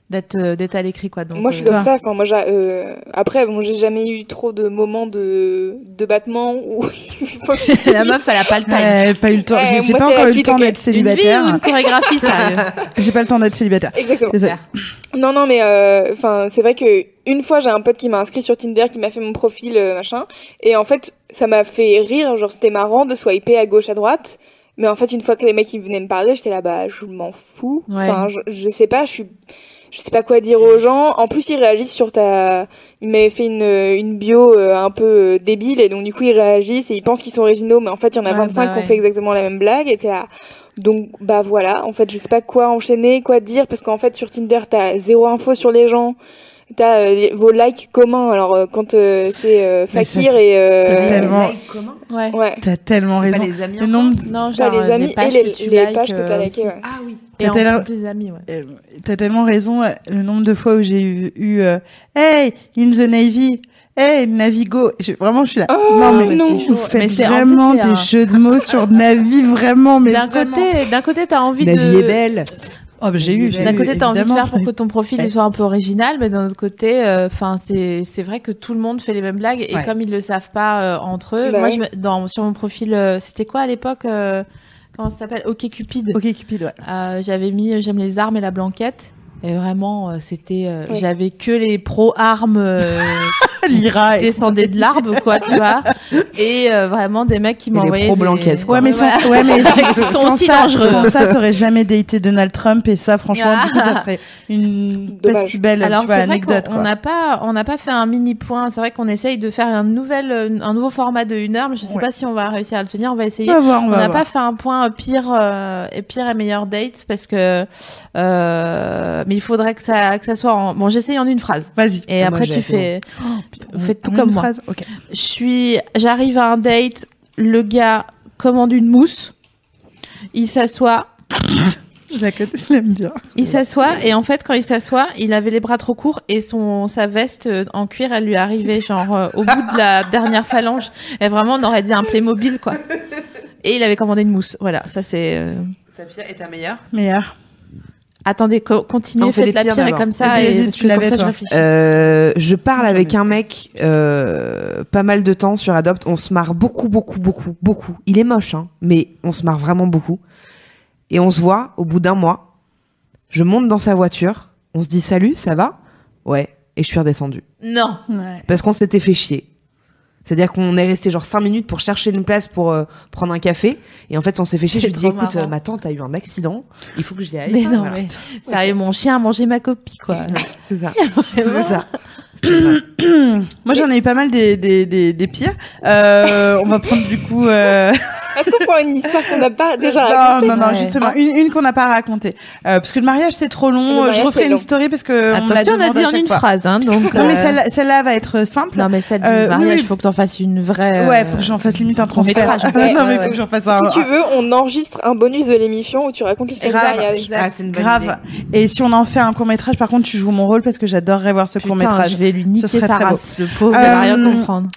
d'être euh, d'être à l'écrit quoi. Donc moi je suis euh, comme ça, enfin moi j'ai euh, après bon j'ai jamais eu trop de moments de de battement où c'est la meuf, elle a pas le time. Ouais, pas eu le temps. Ouais, j'ai j'ai moi, pas c'est encore la eu le suite, temps ok. d'être Une célibataire. vie ou une chorégraphie ça. J'ai pas le temps d'être célibataire. exactement. Désolée. Non, non, mais enfin, euh, c'est vrai que une fois, j'ai un pote qui m'a inscrit sur Tinder, qui m'a fait mon profil, euh, machin, et en fait, ça m'a fait rire, genre c'était marrant de swiper à gauche, à droite, mais en fait, une fois que les mecs ils venaient me parler, j'étais là, bah, je m'en fous. Ouais. Enfin, je, je sais pas, je suis, je sais pas quoi dire aux gens. En plus, ils réagissent sur ta, ils m'avaient fait une une bio euh, un peu euh, débile, et donc du coup, ils réagissent et ils pensent qu'ils sont originaux, mais en fait, il y en a Ouais, vingt-cinq bah qui ont ouais. fait exactement la même blague, et t'es là. Donc bah voilà, en fait je sais pas quoi enchaîner, quoi dire, parce qu'en fait sur Tinder t'as zéro info sur les gens, t'as euh, vos likes communs, alors euh, quand euh, c'est euh, Mais ça, Fakir c'est et euh, tellement- Like commun. Ouais. ouais, T'as tellement C'est pas raison. les amis Le encore nombre, Non, t'as genre les amis pages et les, que tu les likes, pages que t'as euh, likées, aussi. ouais. Ah oui. Et T'as tellement- en plus amis, ouais. euh, t'as tellement raison. euh, Le nombre de fois où j'ai eu, eu euh, Hey, in the Navy. Hey, Navigo. Je- vraiment, je suis là. Oh, non, mais non. vous Mais faites c'est- en plus, vraiment c'est des un- jeux de mots sur Navi, vraiment. Mais D'un vraiment. côté, d'un côté, t'as envie La vie de. est belle. Oh, bah, j'ai eu. j'ai D'un eu, côté, t'as envie de évidemment. faire pour que ton profil Ouais. soit un peu original, mais d'un autre côté, enfin, c'est c'est vrai que tout le monde fait les mêmes blagues et Ouais. comme ils le savent pas euh, entre eux, Bah moi, ouais. je, me- dans sur mon profil, euh, c'était quoi à l'époque euh, Comment ça s'appelle OkCupid. Ok, Cupid, ouais. Euh, j'avais mis euh, j'aime les armes et la blanquette. Et vraiment, euh, c'était, euh, Oui. j'avais que les pro armes euh, Lyra. et- descendaient de l'arbre, quoi, tu vois. Et euh, vraiment des mecs qui Et les m'envoyaient pro des... blanquettes, quoi. Ouais, mais, Voilà. sans, ouais, mais Ils sont sans aussi ça, dangereux. Sans ça, t'aurais jamais daté Donald Trump et ça, franchement, Ah. du coup, ça serait une pas Dommage. si belle, Alors tu vois, c'est vrai anecdote, qu'on quoi. on n'a pas on n'a pas fait un mini point. C'est vrai qu'on essaye de faire un nouvel un nouveau format de une heure, mais je sais Ouais. pas si on va réussir à le tenir. On va essayer. On va voir, on On va n'a voir. pas fait un point euh, pire euh, et pire et meilleur date parce que euh, mais il faudrait que ça que ça soit en... bon. J'essaye en une phrase Vas-y. et Ah, moi, après j'ai tu assez fais On- faites tout on a comme une moi. phrase Ok. Je suis j'arrive à un date, le gars commande une mousse, il s'assoit. Jacques, je l'aime bien. Il s'assoit et en fait quand il s'assoit, il avait les bras trop courts et son sa veste euh, en cuir elle lui arrivait genre euh, au bout de la dernière phalange. Et vraiment on aurait dit un Playmobil quoi. Et il avait commandé une mousse. Voilà, ça c'est. euh, Ta pire et ta meilleure. Meilleur. Attendez, co- continuez, On fait faites les la pires pire et d'abord. comme ça. Vas-y, et vas-y, parce tu que l'avais, comme ça, je toi. réfléchis. Euh, je parle J'en avec ai un mec euh, pas mal de temps sur Adopt. On se marre beaucoup, beaucoup, beaucoup, beaucoup. Il est moche, hein, mais on se marre vraiment beaucoup. Et on se voit au bout d'un mois. Je monte dans sa voiture. On se dit salut, ça va? Ouais. Et je suis redescendue. Non. Ouais. Parce qu'on s'était fait chier. C'est-à-dire qu'on est resté genre cinq minutes pour chercher une place pour euh, prendre un café. Et en fait, on s'est fait chier. Je C'est lui dis, trop écoute, marrant. euh, ma tante a eu un accident. Il faut que j'y aille. Mais non, Voilà. mais sérieux, mon chien a mangé ma copie, quoi. C'est ça. C'est ça. C'est vrai. Moi, j'en ai eu pas mal des, des, des, des pires. Euh, on va prendre du coup. Euh... Est-ce qu'on prend une histoire qu'on n'a pas déjà non, racontée? non, non, Ouais. justement, une, une qu'on n'a pas racontée. Euh, parce que le mariage, c'est trop Le long. mariage, Je referai c'est une long. story parce que. on me la Attention, on a demande dit à en chaque une fois. phrase, hein, donc. Non, mais euh, celle-là, celle-là va être simple. Non, mais celle du Euh, oui, mariage, oui. il faut que t'en fasses une vraie. Ouais, euh, faut que j'en fasse limite un transfert. métrage, en non, fait. mais Ouais, il faut ouais. que j'en fasse un. Si tu veux, on enregistre un bonus de l'émission où tu racontes l'histoire du Grave. mariage. Exact. Ah, c'est une bonne Grave. idée. Et si on en fait un court métrage, par contre, tu joues mon rôle parce que j'adorerais voir ce Putain, court métrage. je vais lui niquer serait sa très beau. race, le pauvre, Euh, il va rien comprendre.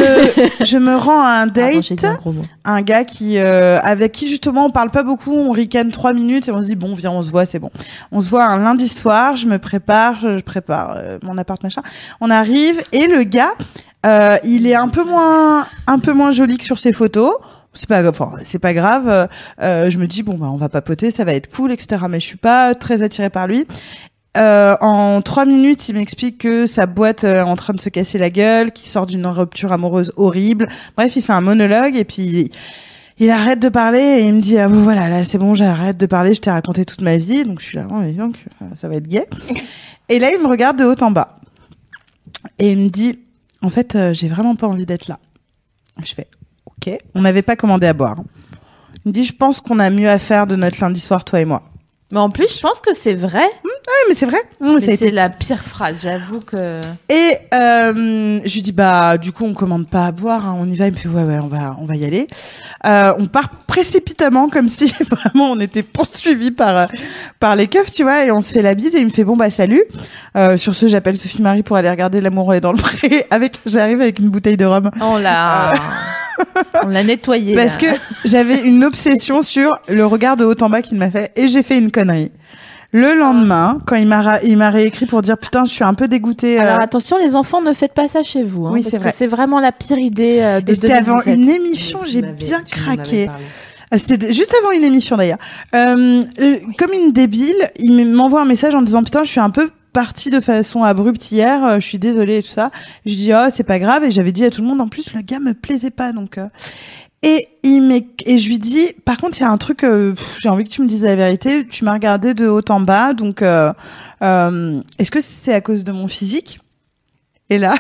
Je, je me rends à un Pardon, j'ai date, dit un gros mot. un gars qui, euh, avec qui justement on parle pas beaucoup, on ricane trois minutes et on se dit bon, viens, on se voit, c'est bon. On se voit un lundi soir, je me prépare, je, je prépare euh, mon appart machin. On arrive et le gars, euh, il est un peu moins, un peu moins joli que sur ses photos. C'est pas, enfin, c'est pas grave. Euh, euh, je me dis bon bah on va papoter, ça va être cool, et cetera. Mais je suis pas très attirée par lui. Euh, en trois minutes, il m'explique que sa boîte euh, est en train de se casser la gueule, qu'il sort d'une rupture amoureuse horrible. Bref, il fait un monologue et puis il, il arrête de parler et il me dit ah bon voilà là c'est bon j'arrête de parler, je t'ai raconté toute ma vie. Donc je suis là oh, mais donc ça va être gay. Et là il me regarde de haut en bas et il me dit en fait euh, j'ai vraiment pas envie d'être là. Je fais ok. On n'avait pas commandé à boire. Il me dit je pense qu'on a mieux à faire de notre lundi soir toi et moi. Mais en plus, je pense que c'est vrai. Ouais, mais c'est vrai. Non, mais ça a Mais été c'est la pire phrase, j'avoue que. Et euh, je lui dis bah du coup on commande pas à boire, hein, on y va. Il me fait ouais ouais on va on va y aller. Euh, on part précipitamment comme si vraiment on était poursuivis par euh, par les keufs tu vois et on se fait la bise et il me fait bon bah salut. Euh, sur ce j'appelle Sophie Marie pour aller regarder L'amour est dans le pré. Avec j'arrive avec une bouteille de rhum On l'a. On l'a nettoyé. parce là. que j'avais une obsession sur le regard de haut en bas qu'il m'a fait et j'ai fait une connerie. Le lendemain, quand il m'a, ra- il m'a réécrit pour dire putain, je suis un peu dégoûtée. Alors euh... attention, les enfants, ne faites pas ça chez vous. Hein, Oui, parce c'est que vrai. c'est vraiment la pire idée euh, de Et c'était avant deux mille une dix-sept. émission, Tu j'ai m'avais- bien tu m'en avais craqué. parlé. Ah, C'était juste avant une émission d'ailleurs. Euh, euh, comme une débile, il m'envoie un message en disant putain, je suis un peu partie de façon abrupte hier, euh, je suis désolée et tout ça. Je dis oh c'est pas grave et j'avais dit à tout le monde en plus le gars me plaisait pas donc. Euh... Et il m'est et je lui dis par contre il y a un truc euh, pff, j'ai envie que tu me dises la vérité. Tu m'as regardé de haut en bas donc euh, euh, est-ce que c'est à cause de mon physique? Et là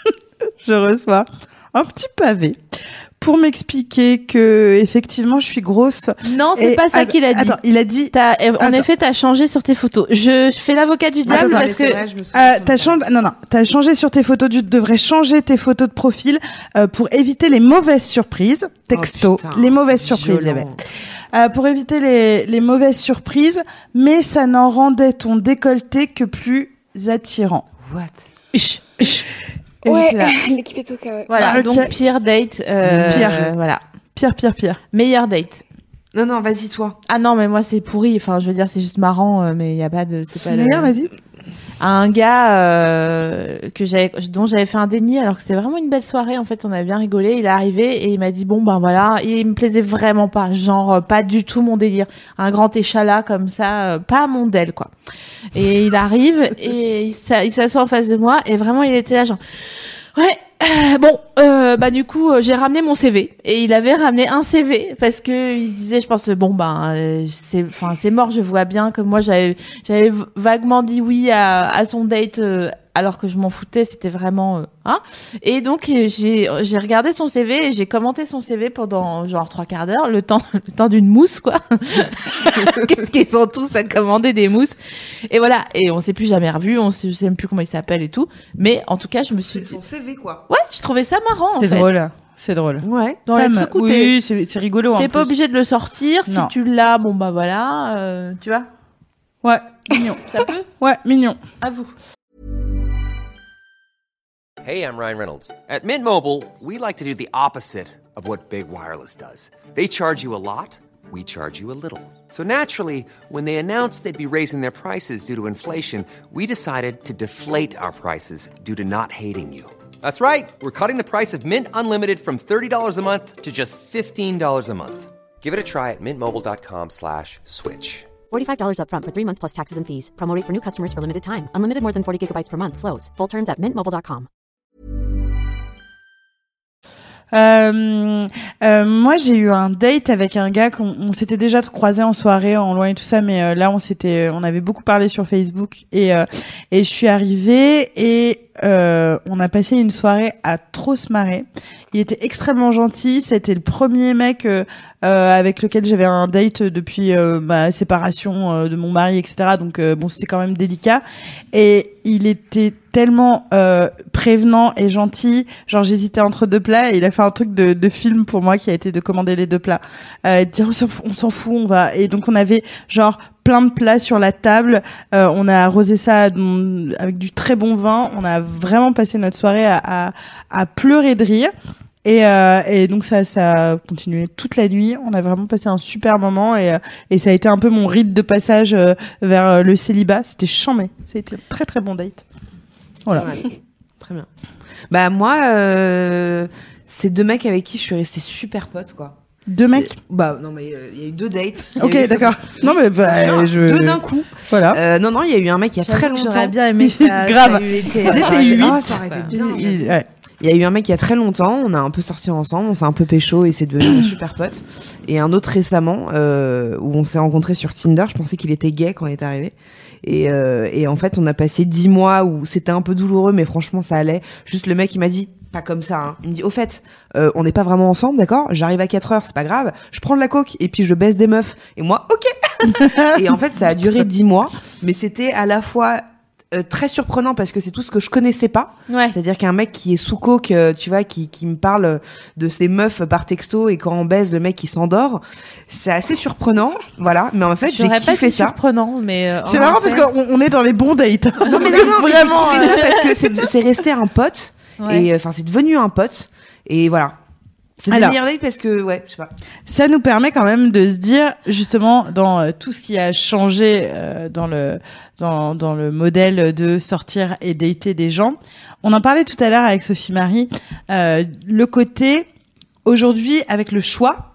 je reçois un petit pavé. Pour m'expliquer que effectivement je suis grosse. Non, c'est Et- pas ça att- qu'il a dit. Attends, il a dit. T'as, en Attends. effet, t'as changé sur tes photos. Je fais l'avocat du diable Attends, parce que Euh, t'as changé, non non, t'as changé sur tes photos. Tu devrais changer tes photos de profil euh, pour éviter les mauvaises surprises. Texto, Oh, putain, les mauvaises c'est surprises. il y violent. avait. Euh, pour éviter les les mauvaises surprises, mais ça n'en rendait ton décolleté que plus attirant. What? Chut, chut. Et Ouais, j'étais là, l'équipe est toca, ouais. Voilà, Ah, ok. donc pire date. Euh, Pire. Voilà, pire, pire, pire. meilleure date. Non, non, vas-y, toi. Ah non, mais moi c'est pourri. Enfin, je veux dire, c'est juste marrant, euh, mais il y a pas de. C'est pas le- Meilleur, vas-y. Un gars euh, que j'avais, dont j'avais fait un déni, alors que c'était vraiment une belle soirée. En fait, on avait bien rigolé. Il est arrivé et il m'a dit bon ben voilà, il me plaisait vraiment pas, genre euh, pas du tout mon délire. Un grand échalas comme ça, euh, pas mon del quoi. Et il arrive et il s'a- il s'assoit en face de moi et vraiment il était là genre ouais. Euh, bon, euh, bah du coup, euh, j'ai ramené mon C V et il avait ramené un C V parce que il se disait, je pense, bon ben, euh, c'est, enfin, c'est mort. Je vois bien que moi j'avais, j'avais v- vaguement dit oui à, à son date euh, alors que je m'en foutais. C'était vraiment, euh, hein. Et donc euh, j'ai, j'ai regardé son C V et j'ai commenté son C V pendant genre trois quarts d'heure, le temps, le temps d'une mousse quoi. Qu'est-ce qu'ils sont tous à commander des mousses et voilà. Et on s'est plus jamais revu. On sait, je sais même plus comment il s'appelle et tout. Mais en tout cas, je me suis C'est dit. son C V, quoi. Ouais, je trouvais ça marrant. en C'est fait. drôle. C'est drôle. Ouais. Dans Ça les me- trucs où t'es, oui, c'est c'est rigolo. en t'es pas plus. obligé de le sortir. Si Non. tu l'as, bon bah voilà, euh, tu vois. Ouais, mignon. Ça peut. Ouais, mignon. À vous. Hey, I'm Ryan Reynolds. At Mint Mobile, we like to do the opposite of what Big Wireless does. They charge you a lot, we charge you a little. So naturally, when they announced they'd be raising their prices due to inflation, we decided to deflate our prices due to not hating you. That's right. We're cutting the price of Mint Unlimited from thirty dollars a month to just fifteen dollars a month. Give it a try at mintmobile.com slash switch. forty-five dollars up front for three months plus taxes and fees. Promo rate for new customers for limited time. Unlimited more than forty gigabytes per month. Slows full terms at mint mobile dot com. Euh, euh, moi, j'ai eu un date avec un gars qu'on on s'était déjà croisé en soirée, en loin et tout ça, mais euh, là, on s'était, on avait beaucoup parlé sur Facebook et euh, et je suis arrivée et euh, on a passé une soirée à trop se marrer. Il était extrêmement gentil. C'était le premier mec euh, euh, avec lequel j'avais un date depuis euh, ma séparation euh, de mon mari, et cetera. Donc euh, bon, c'était quand même délicat. Et il était tellement euh, prévenant et gentil. Genre, j'hésitais entre deux plats et il a fait un truc de, de film pour moi qui a été de commander les deux plats. Euh, de dire on s'en fout, on s'en fout, on va. Et donc on avait genre plein de plats sur la table. Euh, on a arrosé ça donc, avec du très bon vin. On a vraiment passé notre soirée à, à, à pleurer de rire. Et, euh, et donc ça, ça a continué toute la nuit. On a vraiment passé un super moment et, euh, et ça a été un peu mon rite de passage euh, vers euh, le célibat. C'était chambé. C'était un très très bon date. Voilà. Ouais. Très bien. Bah, moi, euh, c'est deux mecs avec qui je suis restée super pote, quoi. Deux mecs. Bah, non, mais il y a eu deux dates. Il y a Ok, eu- d'accord. Non mais bah, Non, je. Deux d'un coup. Voilà. Euh, non, non, il y a eu un mec il y a très longtemps. J'aurais bien aimé ça. Grave. ça eût été- C'était Ah, huit. ah, ça aurait été bien. Il- ouais. Il y a eu un mec il y a très longtemps, on a un peu sorti ensemble, on s'est un peu pécho et c'est devenu un super pote. Et un autre récemment, euh, où on s'est rencontrés sur Tinder, je pensais qu'il était gay quand il est arrivé. Et, euh, et en fait, on a passé dix mois où c'était un peu douloureux, mais franchement, ça allait. Juste le mec, il m'a dit, pas comme ça, hein. Il me dit, au fait, euh, on n'est pas vraiment ensemble, d'accord? J'arrive à quatre heures, c'est pas grave. Je prends de la coke et puis je baisse des meufs. Et moi, ok. Et en fait, ça a duré dix mois, mais c'était à la fois euh, très surprenant parce que c'est tout ce que je connaissais pas. Ouais. C'est-à-dire qu'un mec qui est sous coke, euh, tu vois, qui, qui me parle de ses meufs par texto et quand on baise, le mec qui s'endort, c'est assez surprenant, voilà. Mais en fait, j'ai J'aurais pas kiffé été ça. surprenant, mais. euh, C'est en marrant parce effet, qu'on on est dans les bons dates. Non mais non, non, mais Vraiment. j'ai kiffé ça parce que c'est, c'est resté un pote ouais. et enfin c'est devenu un pote et voilà. C'est des Alors, meilleurs dates parce que, ouais, je sais pas. ça nous permet quand même de se dire, justement, dans euh, tout ce qui a changé euh, dans le dans dans le modèle de sortir et dater des gens. On en parlait tout à l'heure avec Sophie Marie, euh, le côté aujourd'hui avec le choix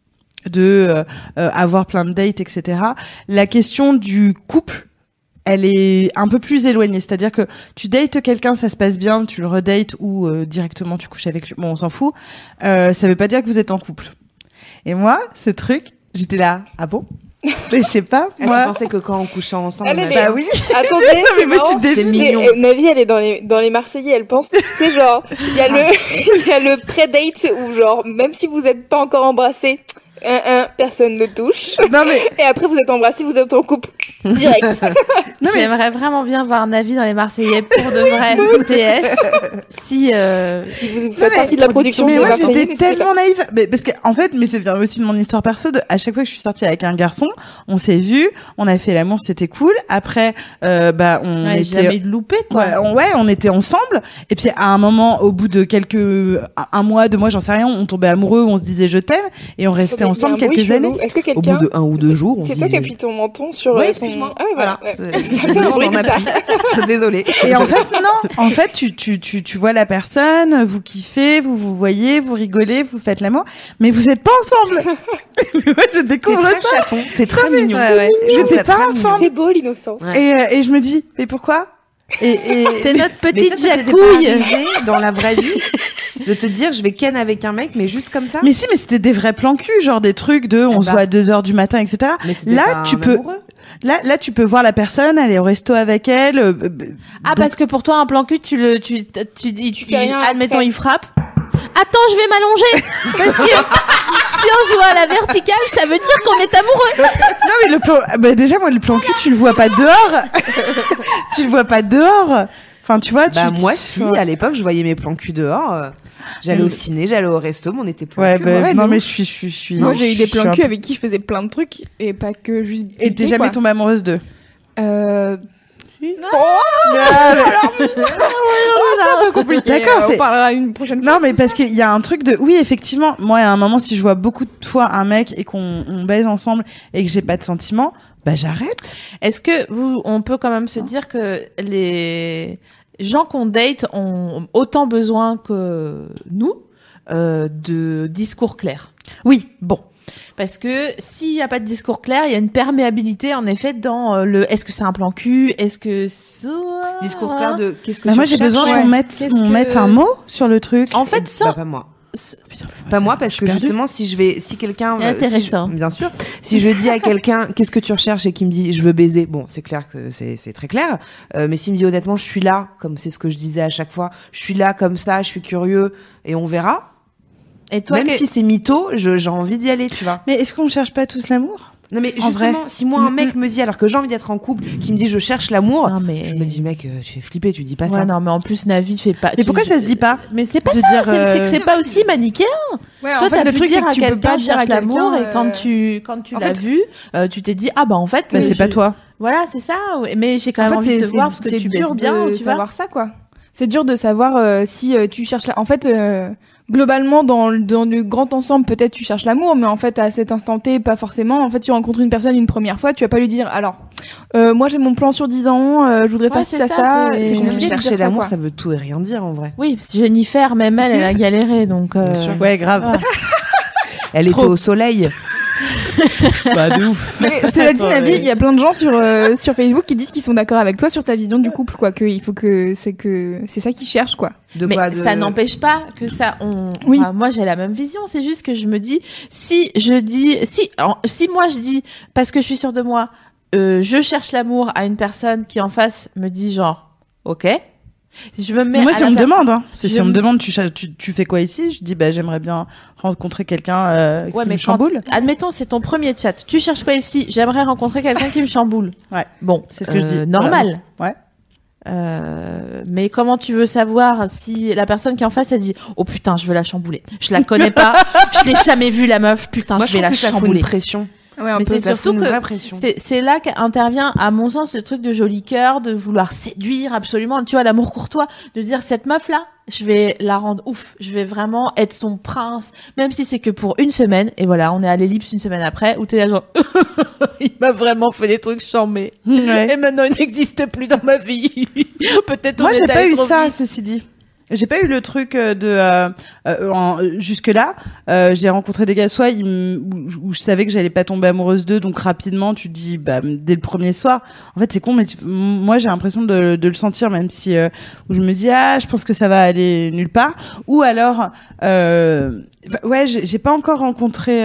de euh, euh, avoir plein de dates, et cetera. La question du couple, elle est un peu plus éloignée. C'est-à-dire que tu dates quelqu'un, ça se passe bien, tu le redates ou euh, directement tu couches avec lui. Bon, on s'en fout. Euh, ça veut pas dire que vous êtes en couple. Et moi, ce truc, j'étais là, ah bon? Mais je sais pas, Elle moi. pensait que quand on couchait ensemble, Elle on est avait- bien. Bah oui. Attendez, c'est Mais moi, je suis marrant. dé- C'est Tu mignon. sais, euh, Navi, elle est dans les, dans les Marseillais, elle pense, tu sais, genre, il y a le, il y a le pré-date où, genre, même si vous êtes pas encore embrassés, un, un, personne ne touche. Non mais, Et après, vous êtes embrassés, vous êtes en couple. Direct. non mais, J'aimerais vraiment bien voir Navi dans les Marseillais pour de vrai. T S. Si, euh, Si vous Non, faites mais- partie de la production mais de moi, Marseillais, j'étais n'hésitez pas. tellement naïve. Mais parce que, en fait, mais c'est vient aussi de mon histoire perso. De, à chaque fois que je suis sortie avec un garçon, on s'est vu, on a fait l'amour, c'était cool. Après, euh, bah, on ouais, était, jamais eu de loupé, quoi. ouais, on, ouais, on était ensemble. Et puis, à un moment, au bout de quelques, un, un mois, deux mois, j'en sais rien, on tombait amoureux, on se disait je t'aime, et on restait Il y a un ensemble bruit quelques chelou. années. Est-ce que Au bout quelqu'un. de un ou deux jours, on C'est se toi qui disait- appuies ton menton sur Oui, euh, son. excuse-moi. Ah ouais, voilà. Voilà. Ouais. C'est- Ça fait un Non, bruit, on ça. appuie. Désolée. Et en fait, non. En fait, tu, tu, tu, tu vois la personne, vous kiffez, vous vous voyez, vous rigolez, vous faites l'amour, mais vous êtes pas ensemble. Moi, je C'est découvre très ça. chaton, c'est très mignon. Ouais, ouais. Je trouve n'étais ça pas très ensemble. C'est beau l'innocence. Ouais. Et, euh, et je me dis, mais pourquoi? Et, et... T'es notre Mais petite ça, ça t'était jacouille. pas arrivé dans la vraie vie de te dire je vais ken avec un mec, mais juste comme ça. Mais si, mais c'était des vrais plans cul, genre des trucs de on Ah se bah. voit à deux heures du matin, et cetera. Mais c'était Là, pas tu un peux, amoureux. là, là, tu peux voir la personne, aller au resto avec elle. euh, euh, Ah, donc- parce que pour toi, un plan cul, tu le, tu, tu dis, Tu fais rien admettons, après. il frappe. Attends, je vais m'allonger. Parce que si on se voit à la verticale, ça veut dire qu'on est amoureux. Non, mais le plan, bah, déjà, moi, le plan cul, tu le vois pas dehors. Tu le vois pas dehors. Enfin, tu vois, tu, Bah tu- moi si, à l'époque je voyais mes plans cul dehors. euh, J'allais au ciné, j'allais au resto, mais on était plans Ouais, cul. bah, moi. ouais, non, de mais ouf. je suis, je suis, je suis. Moi, j'ai eu je des suis plans un cul peu- avec qui je faisais plein de trucs et pas que juste. Et t'es baiser, jamais quoi. tombée amoureuse d'eux. Euh. C'est compliqué. D'accord, on c'est. parlera une prochaine fois. Non, mais parce qu'il y a un truc de. Oui, effectivement, moi, à un moment, si je vois beaucoup de fois un mec et qu'on on baise ensemble et que j'ai pas de sentiments, bah j'arrête. Est-ce que vous, on peut quand même se dire que les gens qu'on date ont autant besoin que nous euh, de discours clairs? Oui. Bon. Parce que s'il n'y a pas de discours clair, il y a une perméabilité en effet dans euh, le est-ce que c'est un plan cul, est-ce que c'est... Discours clair de qu'est-ce que Bah tu moi, j'ai recherches. besoin ouais. qu'on mette, Qu'est-ce qu'on que- mette un mot sur le truc. En fait, Bah, sans... pas moi. Putain, Pas moi ça, parce je que suis perdue. justement si je vais si quelqu'un euh, Intéressant. si je- bien sûr si je dis à quelqu'un qu'est-ce que tu recherches et qu'il me dit je veux baiser, bon c'est clair que c'est c'est très clair, euh, mais s'il me dit honnêtement je suis là, comme c'est ce que je disais à chaque fois, je suis là comme ça, je suis curieux et on verra, Et toi, même que- si c'est mytho, je- j'ai envie d'y aller, tu vois. Mais est-ce qu'on cherche pas tous l'amour? Non mais En justement, vrai. si moi un mec me dit alors que j'ai envie d'être en couple, qui me dit je cherche l'amour, Non, mais... je me dis mec euh, tu fais flipper, tu dis pas Ouais, ça. non, mais en plus, Navi fait pas... Mais tu- pourquoi ça se dit pas? Mais c'est pas de ça, dire, c'est c'est que euh, c'est pas aussi manichéen. Ouais, Toi, en fait, t'as le pu truc, c'est dire que à tu peux quelqu'un pas je dire à cherche l'amour quelqu'un. et quand euh, tu quand tu en l'as fait- vu, euh, tu t'es dit ah bah en fait. Bah, euh, c'est je- pas toi. Voilà, c'est ça. ouais, Mais j'ai quand même En envie fait, de te c'est voir parce que c'est tu dur baisses bien, de tu vois. savoir ça, quoi. C'est dur de savoir euh, si euh, tu cherches la... En fait, euh, globalement, dans, le- dans le grand ensemble, peut-être tu cherches l'amour, mais en fait, à cet instant T, pas forcément. En fait, tu rencontres une personne une première fois, tu vas pas lui dire, alors, euh, moi j'ai mon plan sur dix ans, euh, je voudrais Ouais, faire c'est ça, ça, ça. c'est- C'est compliqué de Chercher dire ça, l'amour, quoi. ça veut tout et rien dire en vrai. Oui, parce que Jennifer, même elle, elle a galéré, donc. euh, Bien sûr. Ouais, grave. voilà. Elle Trop. était au soleil. Bah, de ouf. Mais cela dit, Ouais. Navi, il y a plein de gens sur euh, sur Facebook qui disent qu'ils sont d'accord avec toi sur ta vision du couple, quoi. Que il faut que c'est que c'est ça qu'ils cherchent, quoi. De Mais quoi, de- ça n'empêche pas que ça. On... Oui. enfin, moi, j'ai la même vision. C'est juste que je me dis, si je dis, si, en- si moi je dis, parce que je suis sûre de moi, euh, je cherche l'amour à une personne qui en face me dit genre, ok. Je me mets. Mais moi, à si la on me per- demande, hein, si, Je si on me me- demande, tu, cha- tu, tu fais quoi ici? Je dis, bah, j'aimerais bien rencontrer quelqu'un euh, qui Ouais, me mais chamboule. quand, admettons, c'est ton premier chat. Tu cherches quoi ici? J'aimerais rencontrer quelqu'un qui me chamboule. Ouais. Bon, C'est ce que je euh, dis. Normal. Ouais. Euh, mais comment tu veux savoir si la personne qui est en face a dit oh putain je veux la chambouler, je la connais pas, je l'ai jamais vue la meuf, putain Moi, je je vais trouve la que ça fout chambouler. une pression. Ouais, un Mais peu. c'est surtout une que vraie pression. c'est c'est là qu'intervient à mon sens le truc de joli cœur, de vouloir séduire absolument, tu vois, l'amour courtois, de dire cette meuf là, je vais la rendre ouf, je vais vraiment être son prince, même si c'est que pour une semaine. Et voilà, on est à l'ellipse une semaine après où t'es là genre il m'a vraiment fait des trucs charmés Ouais. et maintenant il n'existe plus dans ma vie. Peut-être on Moi, est j'ai pas allé eu trop ça, vite. ceci dit. J'ai pas eu le truc euh, de euh, euh, en- jusque là. Euh, j'ai rencontré des gars soit ils m- où, où je savais que j'allais pas tomber amoureuse d'eux, donc rapidement tu te dis bah dès le premier soir. En fait c'est con, mais tu- moi j'ai l'impression de, de le sentir, même si euh, où je me dis ah je pense que ça va aller nulle part. Ou alors euh, bah, ouais j'ai j'ai pas encore rencontré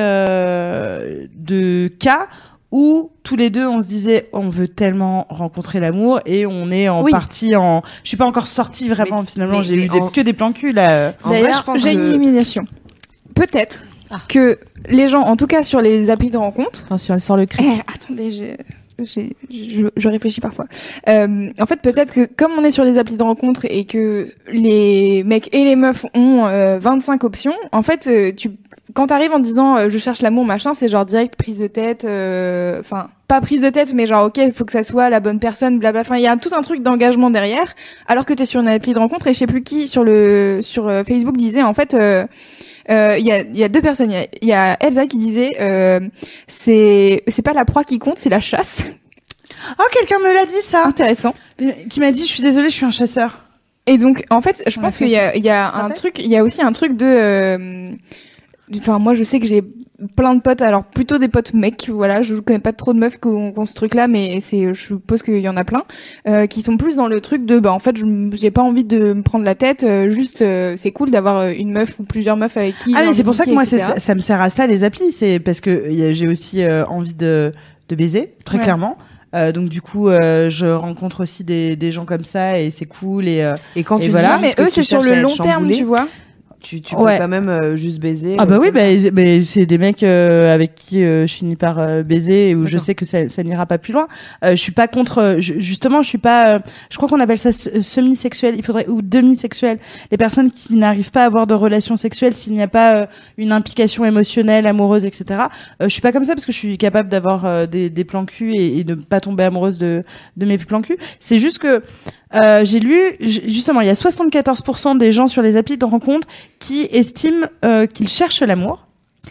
euh, de cas où tous les deux on se disait on veut tellement rencontrer l'amour et on est en Oui. partie en je suis pas encore sortie vraiment Mais- finalement mais- j'ai mais eu des- en- que des plans cul là. En vrai, D'ailleurs, je pense J'ai une que- illumination. Peut-être Ah. que les gens, en tout cas sur les applis de rencontre, Attention, elle sort le cri. Eh, attendez, j'ai, j'ai, je, je réfléchis parfois. Euh, en fait, peut-être que comme on est sur les applis de rencontre et que les mecs et les meufs ont euh, vingt-cinq options, en fait, euh, tu, quand t'arrives en disant euh, je cherche l'amour machin, c'est genre direct prise de tête. euh, Enfin, pas prise de tête, mais genre ok, il faut que ça soit la bonne personne, blabla. Enfin, il y a tout un truc d'engagement derrière. Alors que t'es sur une appli de rencontre et je sais plus qui sur le sur euh, Facebook disait en fait. Euh, euh, Il y, a, il y a deux personnes. Il y a, il y a Elsa qui disait euh, c'est c'est pas la proie qui compte, c'est la chasse. Oh quelqu'un me l'a dit ça. Intéressant. Qui m'a dit je suis désolée je suis un chasseur. Et donc en fait, je Ouais, pense ça, qu'il y a il y a un rappelle truc, il y a aussi un truc de euh, enfin moi je sais que j'ai plein de potes, alors plutôt des potes mecs, voilà, je connais pas trop de meufs qui ont, qui ont ce truc là, mais c'est je suppose qu'il y en a plein euh, qui sont plus dans le truc de bah en fait je m- j'ai pas envie de me prendre la tête, euh, juste euh, c'est cool d'avoir euh, une meuf ou plusieurs meufs avec qui Ah j'ai mais envie c'est pour de ça que geeker, moi et c'est, cetera. ça, ça me sert à ça les applis, c'est parce que y a- j'ai aussi euh, envie de de baiser très Ouais. clairement. Euh, donc du coup euh, je rencontre aussi des des gens comme ça et c'est cool et euh, Et quand Et tu voilà. dis mais juste que eux tu c'est sur cherches le à long être terme, chamboulé, tu vois. tu, tu Ouais. peux quand même euh, juste baiser. ah euh, bah oui c'est bah, c'est- mais c'est des mecs euh, avec qui euh, je finis par euh, baiser et où je D'accord. sais que ça, ça n'ira pas plus loin. Euh, je suis pas contre euh, je- justement je suis pas euh, je crois qu'on appelle ça se- semi-sexuel, il faudrait ou demi-sexuel, les personnes qui n'arrivent pas à avoir de relations sexuelles s'il n'y a pas euh, une implication émotionnelle amoureuse etc. Euh, je suis pas comme ça parce que je suis capable d'avoir euh, des, des plans cul et, et de pas tomber amoureuse de de mes plans cul. C'est juste que euh, j'ai lu ju- justement il y a soixante-quatorze pour cent des gens sur les applis de rencontre qui estiment euh, qu'ils cherchent l'amour.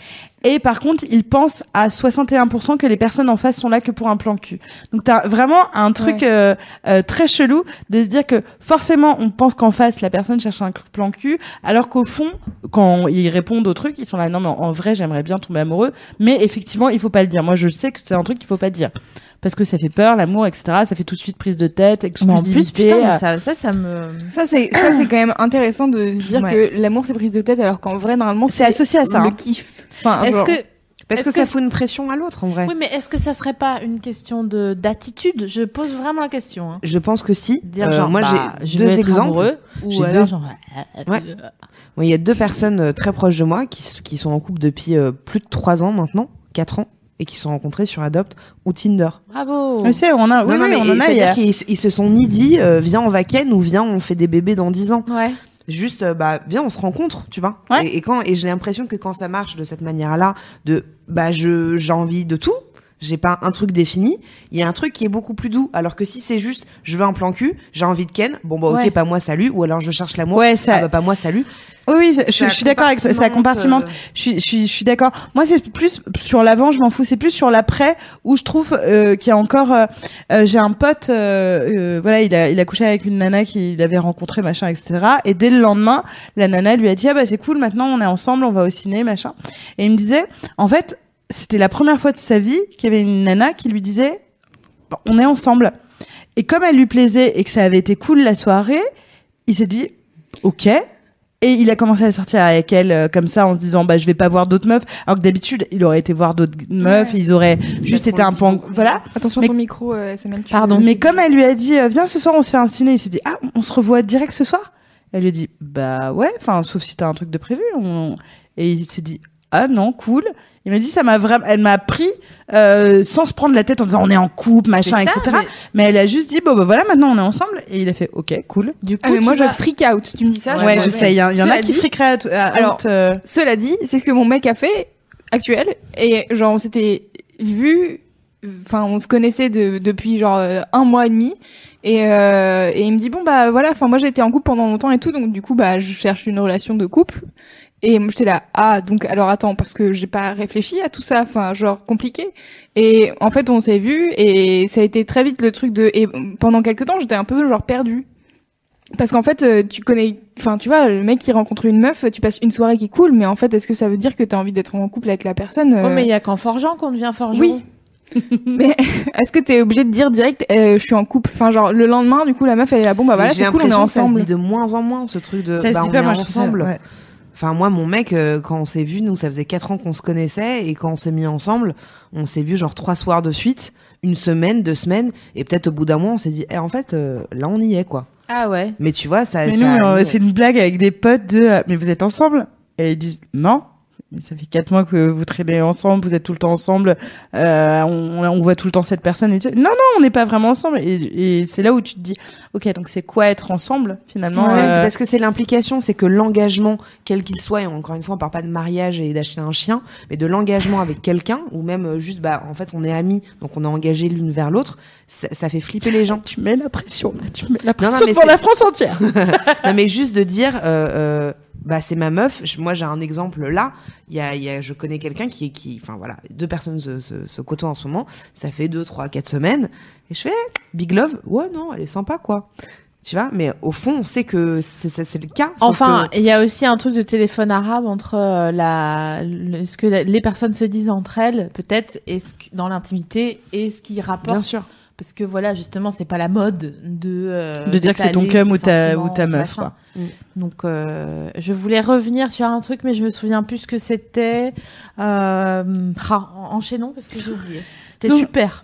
Et par contre, ils pensent à soixante et un pour cent que les personnes en face sont là que pour un plan cul. Donc t'as vraiment un truc Ouais. euh, euh, très chelou de se dire que forcément on pense qu'en face la personne cherche un plan cul, alors qu'au fond, quand ils répondent au truc, ils sont là non mais en, en vrai j'aimerais bien tomber amoureux, mais effectivement il faut pas le dire. Moi je sais que c'est un truc qu'il faut pas dire parce que ça fait peur, l'amour, et cetera. Ça fait tout de suite prise de tête, Mais en plus, exclusivité. putain, mais euh, ça, ça, ça me. Ça c'est ça c'est quand même intéressant de se dire Ouais. que l'amour c'est prise de tête alors qu'en vrai normalement c'est associé à ça. le hein. kiff. Enfin, Est-ce genre- que. Parce Est-ce que, ça que- fout une pression à l'autre en vrai. Oui, mais est-ce que ça serait pas une question de d'attitude? Je pose vraiment la question. Hein. Je pense que si. Dire Euh, genre, moi bah, j'ai je deux veux être exemples. amoureux, ou J'ai alors deux- genre. Ouais. Bon, il y a deux personnes euh, très proches de moi qui, s- qui sont en couple depuis euh, plus de trois ans maintenant, quatre ans, et qui se sont rencontrés sur Adopt ou Tinder. Bravo. Mais c'est, on a, oui, non, non, oui, mais on en a. il y c'est-à-dire a- qu'ils s- ils se sont ni dit euh, viens on va ken ou viens on fait des bébés dans dix ans. Ouais. Juste euh, bah viens on se rencontre, tu vois. Ouais. Et, et quand et j'ai l'impression que quand ça marche de cette manière-là, de bah je j'ai envie de tout. J'ai pas un truc défini, il y a un truc qui est beaucoup plus doux. Alors que si c'est juste, je veux un plan cul, j'ai envie de ken, bon bah ok, Ouais. pas moi, salut. Ou alors je cherche l'amour, Ouais, ça- ah bah pas moi, salut. Oui, oui, je, je Ça suis d'accord avec ça. Ça compartimente. euh, Je suis, je suis, je suis d'accord. Moi, c'est plus sur l'avant, je m'en fous. C'est plus sur l'après où je trouve euh, qu'il y a encore. euh, euh, j'ai un pote, euh, euh, voilà, il a, il a couché avec une nana qu'il avait rencontrée, machin, et cetera. Et dès le lendemain, la nana lui a dit ah bah c'est cool, maintenant on est ensemble, on va au ciné, machin. Et il me disait, en fait, c'était la première fois de sa vie qu'il y avait une nana qui lui disait bon, on est ensemble. Et comme elle lui plaisait et que ça avait été cool la soirée, il s'est dit ok. Et il a commencé à sortir avec elle euh, comme ça en se disant bah je vais pas voir d'autres meufs, alors que d'habitude il aurait été voir d'autres meufs, et ils auraient juste été un peu en- voilà. Attention Mais- ton micro, euh, S M L. tu- Pardon. Mais comme elle lui a dit euh, viens ce soir on se fait un ciné, il s'est dit ah on se revoit direct ce soir. Elle lui a dit bah ouais, enfin sauf si t'as un truc de prévu. On... Et il s'est dit ah non cool. Il m'a dit ça m'a vraiment, elle m'a pris euh, sans se prendre la tête en disant on est en couple machin C'est ça, et cetera. mais- Mais... elle a juste dit bon bah voilà maintenant on est ensemble et il a fait ok cool. Du coup, Ah mais tu moi vas- je freak out. Tu me dis ça? Ouais, je- je sais il y, en- il y en a Cela qui dit- friqueraient à, à Alors, out, euh, Cela dit, c'est ce que mon mec a fait actuel et genre on s'était vu, enfin, on se connaissait de, depuis genre euh, un mois et demi. Et, euh, et il me dit bon bah voilà, enfin moi j'ai été en couple pendant longtemps et tout, donc du coup bah je cherche une relation de couple. Et moi j'étais là ah donc alors attends parce que j'ai pas réfléchi à tout ça, enfin genre compliqué. Et en fait on s'est vu et ça a été très vite le truc de et pendant quelques temps j'étais un peu genre perdue parce qu'en fait tu connais, enfin tu vois le mec qui rencontre une meuf, tu passes une soirée qui est cool, mais en fait est-ce que ça veut dire que t'as envie d'être en couple avec la personne euh... Oh mais il y a qu'en forgeant qu'on devient forgeron. Oui. Mais est-ce que t'es obligé de dire direct euh, je suis en couple, enfin genre le lendemain du coup la meuf elle est là bon bah voilà c'est cool on est ensemble. Ça se dit de moins en moins ce truc de ça bah se dit on pas, est moi, ensemble. Ça, ouais. Enfin moi mon mec euh, quand on s'est vu, nous ça faisait quatre ans qu'on se connaissait et quand on s'est mis ensemble, on s'est vu genre trois soirs de suite, une semaine, deux semaines et peut-être au bout d'un mois on s'est dit eh, en fait euh, là on y est quoi. Ah ouais. Mais tu vois ça. Mais ça nous, arrive... c'est une blague avec des potes de euh, mais vous êtes ensemble et ils disent non. Mais ça fait quatre mois que vous traînez ensemble, vous êtes tout le temps ensemble, euh, on, on voit tout le temps cette personne. Et tu... Non, non, on n'est pas vraiment ensemble. Et, et c'est là où tu te dis, ok, donc c'est quoi être ensemble finalement ouais, euh... c'est parce que c'est l'implication, c'est que l'engagement, quel qu'il soit, et encore une fois, on parle pas de mariage et d'acheter un chien, mais de l'engagement avec quelqu'un, ou même juste, bah, en fait, on est amis, donc on est engagés l'une vers l'autre, ça, ça fait flipper les gens. Tu mets la pression, là, tu mets la pression non, non, pour c'est... la France entière. Non, mais juste de dire, euh, euh, bah c'est ma meuf. Je, moi j'ai un exemple là. Il y a, il y a, je connais quelqu'un qui est qui, enfin voilà, deux personnes se, se, se côtoient en ce moment. Ça fait deux, trois, quatre semaines. Et je fais big love. Ouais non, elle est sympa quoi. Tu vois, mais au fond on sait que c'est, c'est, c'est le cas. Enfin, il que... y a aussi un truc de téléphone arabe entre euh, la, le, ce que la, les personnes se disent entre elles, peut-être, et ce que, dans l'intimité et ce qu'ils rapportent. Bien sûr. Parce que voilà, justement, c'est pas la mode de euh, de dire que c'est ton cum ou ta ou ta meuf. Quoi. Mm. Donc, euh, je voulais revenir sur un truc, mais je me souviens plus ce que c'était. Euh... Ah, enchaînons parce que j'ai oublié. C'était Donc... super.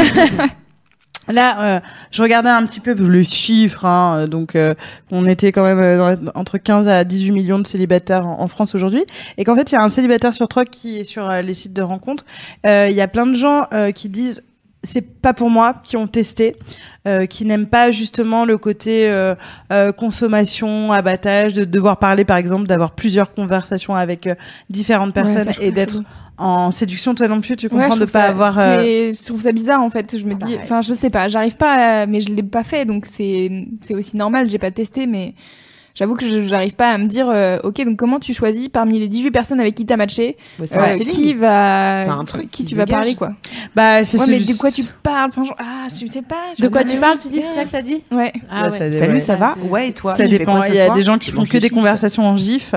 Là, euh, je regardais un petit peu le chiffre, hein, donc euh, on était quand même euh, dans, entre quinze à dix-huit millions de célibataires en, en France aujourd'hui, et qu'en fait, il y a un célibataire sur trois qui est sur euh, les sites de rencontres. Il euh, y a plein de gens euh, qui disent c'est pas pour moi, qui ont testé, euh, qui n'aiment pas justement le côté euh, euh, consommation, abattage, de devoir parler par exemple, d'avoir plusieurs conversations avec euh, différentes personnes ouais, et d'être fou. En séduction. Toi non plus, tu comprends ouais, de pas ça, avoir. Euh... Je trouve ça bizarre en fait. Je me dis, enfin je sais pas, j'arrive pas, à... mais je l'ai pas fait, donc c'est c'est aussi normal. J'ai pas testé, mais j'avoue que je j'arrive pas à me dire euh, ok donc comment tu choisis parmi les dix-huit personnes avec qui t'as matché euh, qui va c'est un truc qui qui tu vas dégage. Parler quoi. Bah c'est ouais, celui... mais de quoi tu parles, enfin genre ah je sais pas je de quoi tu parles, tu dis c'est ça que t'as dit ouais, ah, ouais. Ça, salut ouais. Ça va c'est, ouais et toi ça dépend, il y a des gens qui font que des conversations en gif.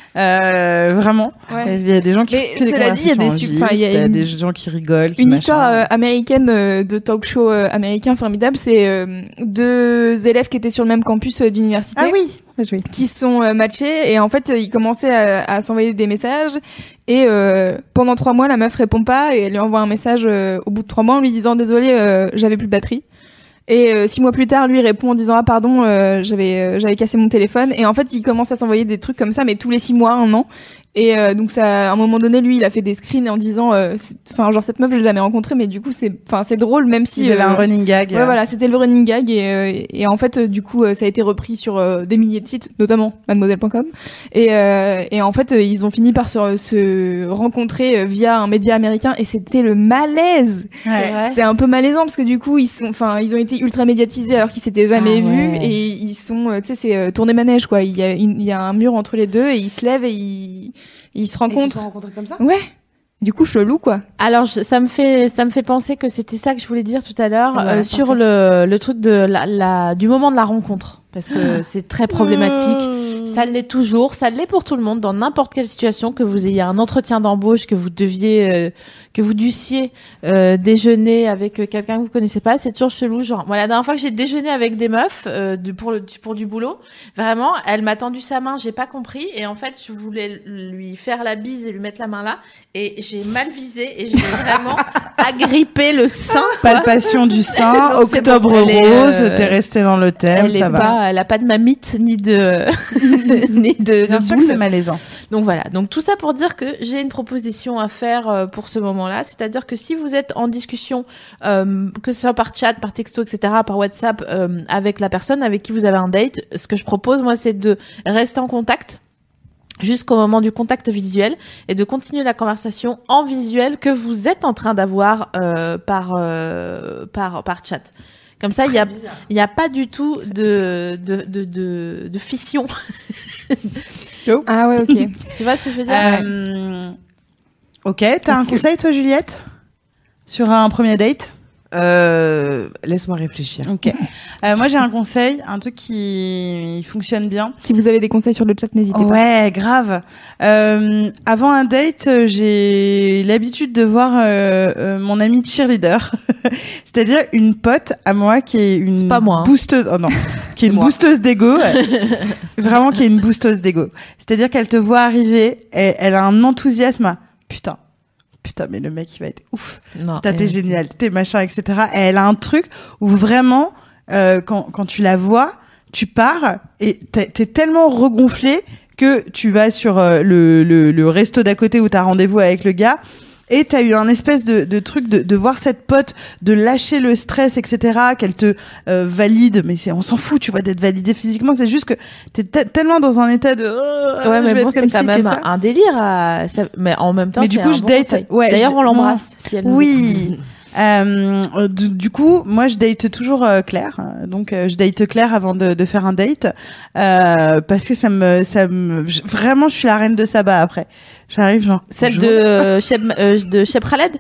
Euh, vraiment. Ouais. Il y a des gens qui mais cela dit, il y a des, su- il y a une... des gens qui rigolent. Qui une machin. histoire euh, américaine euh, de talk show euh, américain formidable. C'est euh, deux élèves qui étaient sur le même campus euh, d'université. Ah oui. Oui. Qui sont euh, matchés et en fait ils commençaient à, à s'envoyer des messages et euh, pendant trois mois la meuf répond pas et elle lui envoie un message euh, au bout de trois mois en lui disant désolé euh, j'avais plus de batterie. Et euh, six mois plus tard, lui répond en disant ah pardon, euh, j'avais euh, j'avais cassé mon téléphone. Et en fait, il commence à s'envoyer des trucs comme ça, mais tous les six mois, un an. Et euh, donc ça, à un moment donné, lui, il a fait des screens en disant, enfin genre cette meuf, je l'ai jamais rencontrée, mais du coup c'est, enfin c'est drôle, même si. Il y avait euh, un running gag. Ouais, voilà, c'était le running gag et euh, et en fait, euh, du coup, euh, ça a été repris sur euh, des milliers de sites, notamment mademoiselle point com. Et euh, et en fait, euh, ils ont fini par se, se rencontrer euh, via un média américain et c'était le malaise. Ouais. C'était un peu malaisant parce que du coup, ils sont, enfin, ils ont été ultra médiatisés alors qu'ils s'étaient jamais ah, vus ouais. et ils sont, euh, tu sais, c'est euh, tourné manège quoi. Il y a une, il y a un mur entre les deux et ils se lèvent et ils ils se rencontrent. Ils se sont rencontrés comme ça. Ouais. Du coup, chelou quoi. Alors je, ça me fait ça me fait penser que c'était ça que je voulais dire tout à l'heure voilà, euh, sur le le truc de la, la du moment de la rencontre parce que c'est très problématique. Ça l'est toujours, ça l'est pour tout le monde dans n'importe quelle situation, que vous ayez un entretien d'embauche, que vous deviez euh, que vous dussiez euh, déjeuner avec quelqu'un que vous connaissez pas, c'est toujours chelou. Genre, moi la dernière fois que j'ai déjeuné avec des meufs euh, du, pour le pour du boulot, vraiment, elle m'a tendu sa main, j'ai pas compris et en fait je voulais lui faire la bise et lui mettre la main là et j'ai mal visé et j'ai vraiment agrippé le sein. Palpation du sein, donc, octobre bon, rose, est, euh, t'es resté dans le thème, elle ça va. Pas, elle a pas de mamite ni de ni de. Bien de sûr boule. que c'est malaisant. Donc voilà. Donc tout ça pour dire que j'ai une proposition à faire euh, pour ce moment-là, c'est-à-dire que si vous êtes en discussion, euh, que ce soit par chat, par texto, et cetera, par WhatsApp, euh, avec la personne avec qui vous avez un date, ce que je propose moi, c'est de rester en contact. jusqu'au moment du contact visuel et de continuer la conversation en visuel que vous êtes en train d'avoir euh, par, euh, par, par chat. Comme ça, il y a, il y a pas du tout de, de, de, de, de fission. Ah ouais, ok. Tu vois ce que je veux dire? Euh, Ok, t'as Est-ce un que- conseil toi Juliette sur un premier date? Euh, laisse-moi réfléchir. Ok. Euh, moi j'ai un conseil, un truc qui fonctionne bien. Si vous avez des conseils sur le chat, n'hésitez pas. Ouais, grave. Euh, avant un date, euh, j'ai l'habitude de voir euh, euh, mon amie cheerleader, c'est-à-dire une pote à moi qui est une C'est pas moi, hein. boosteuse. Oh non, qui est une moi. boosteuse d'ego. Vraiment, qui est une boosteuse d'ego. C'est-à-dire qu'elle te voit arriver, et elle a un enthousiasme. à, Putain, putain, mais le mec il va être ouf. Non. Putain, t'es et- génial, t'es machin, et cetera. Et elle a un truc où vraiment, euh, quand, quand tu la vois, tu pars et t'es, t'es tellement regonflé que tu vas sur euh, le, le, le resto d'à côté où t'as rendez-vous avec le gars. Et t'as eu un espèce de, de truc de, de voir cette pote, de lâcher le stress, et cetera, qu'elle te euh, valide. Mais c'est, on s'en fout, tu vois, d'être validé physiquement. C'est juste que t'es te- tellement dans un état de. Oh, Ouais, je mais vais bon, être c'est comme quand ci, même que ça. un délire. À... ça- Mais en même temps, Mais du c'est coup, un je bon date- conseil. ouais, D'ailleurs, je- on l'embrasse si elle nous écoute. Oui. Euh, du, du coup, moi, je date toujours euh, Claire. Donc, euh, je date Claire avant de, de faire un date euh, parce que ça me, ça me, je- vraiment, je suis la reine de Saba après. J'arrive genre. Celle bonjour. de euh, Cheb, euh, de Cheb Khaled.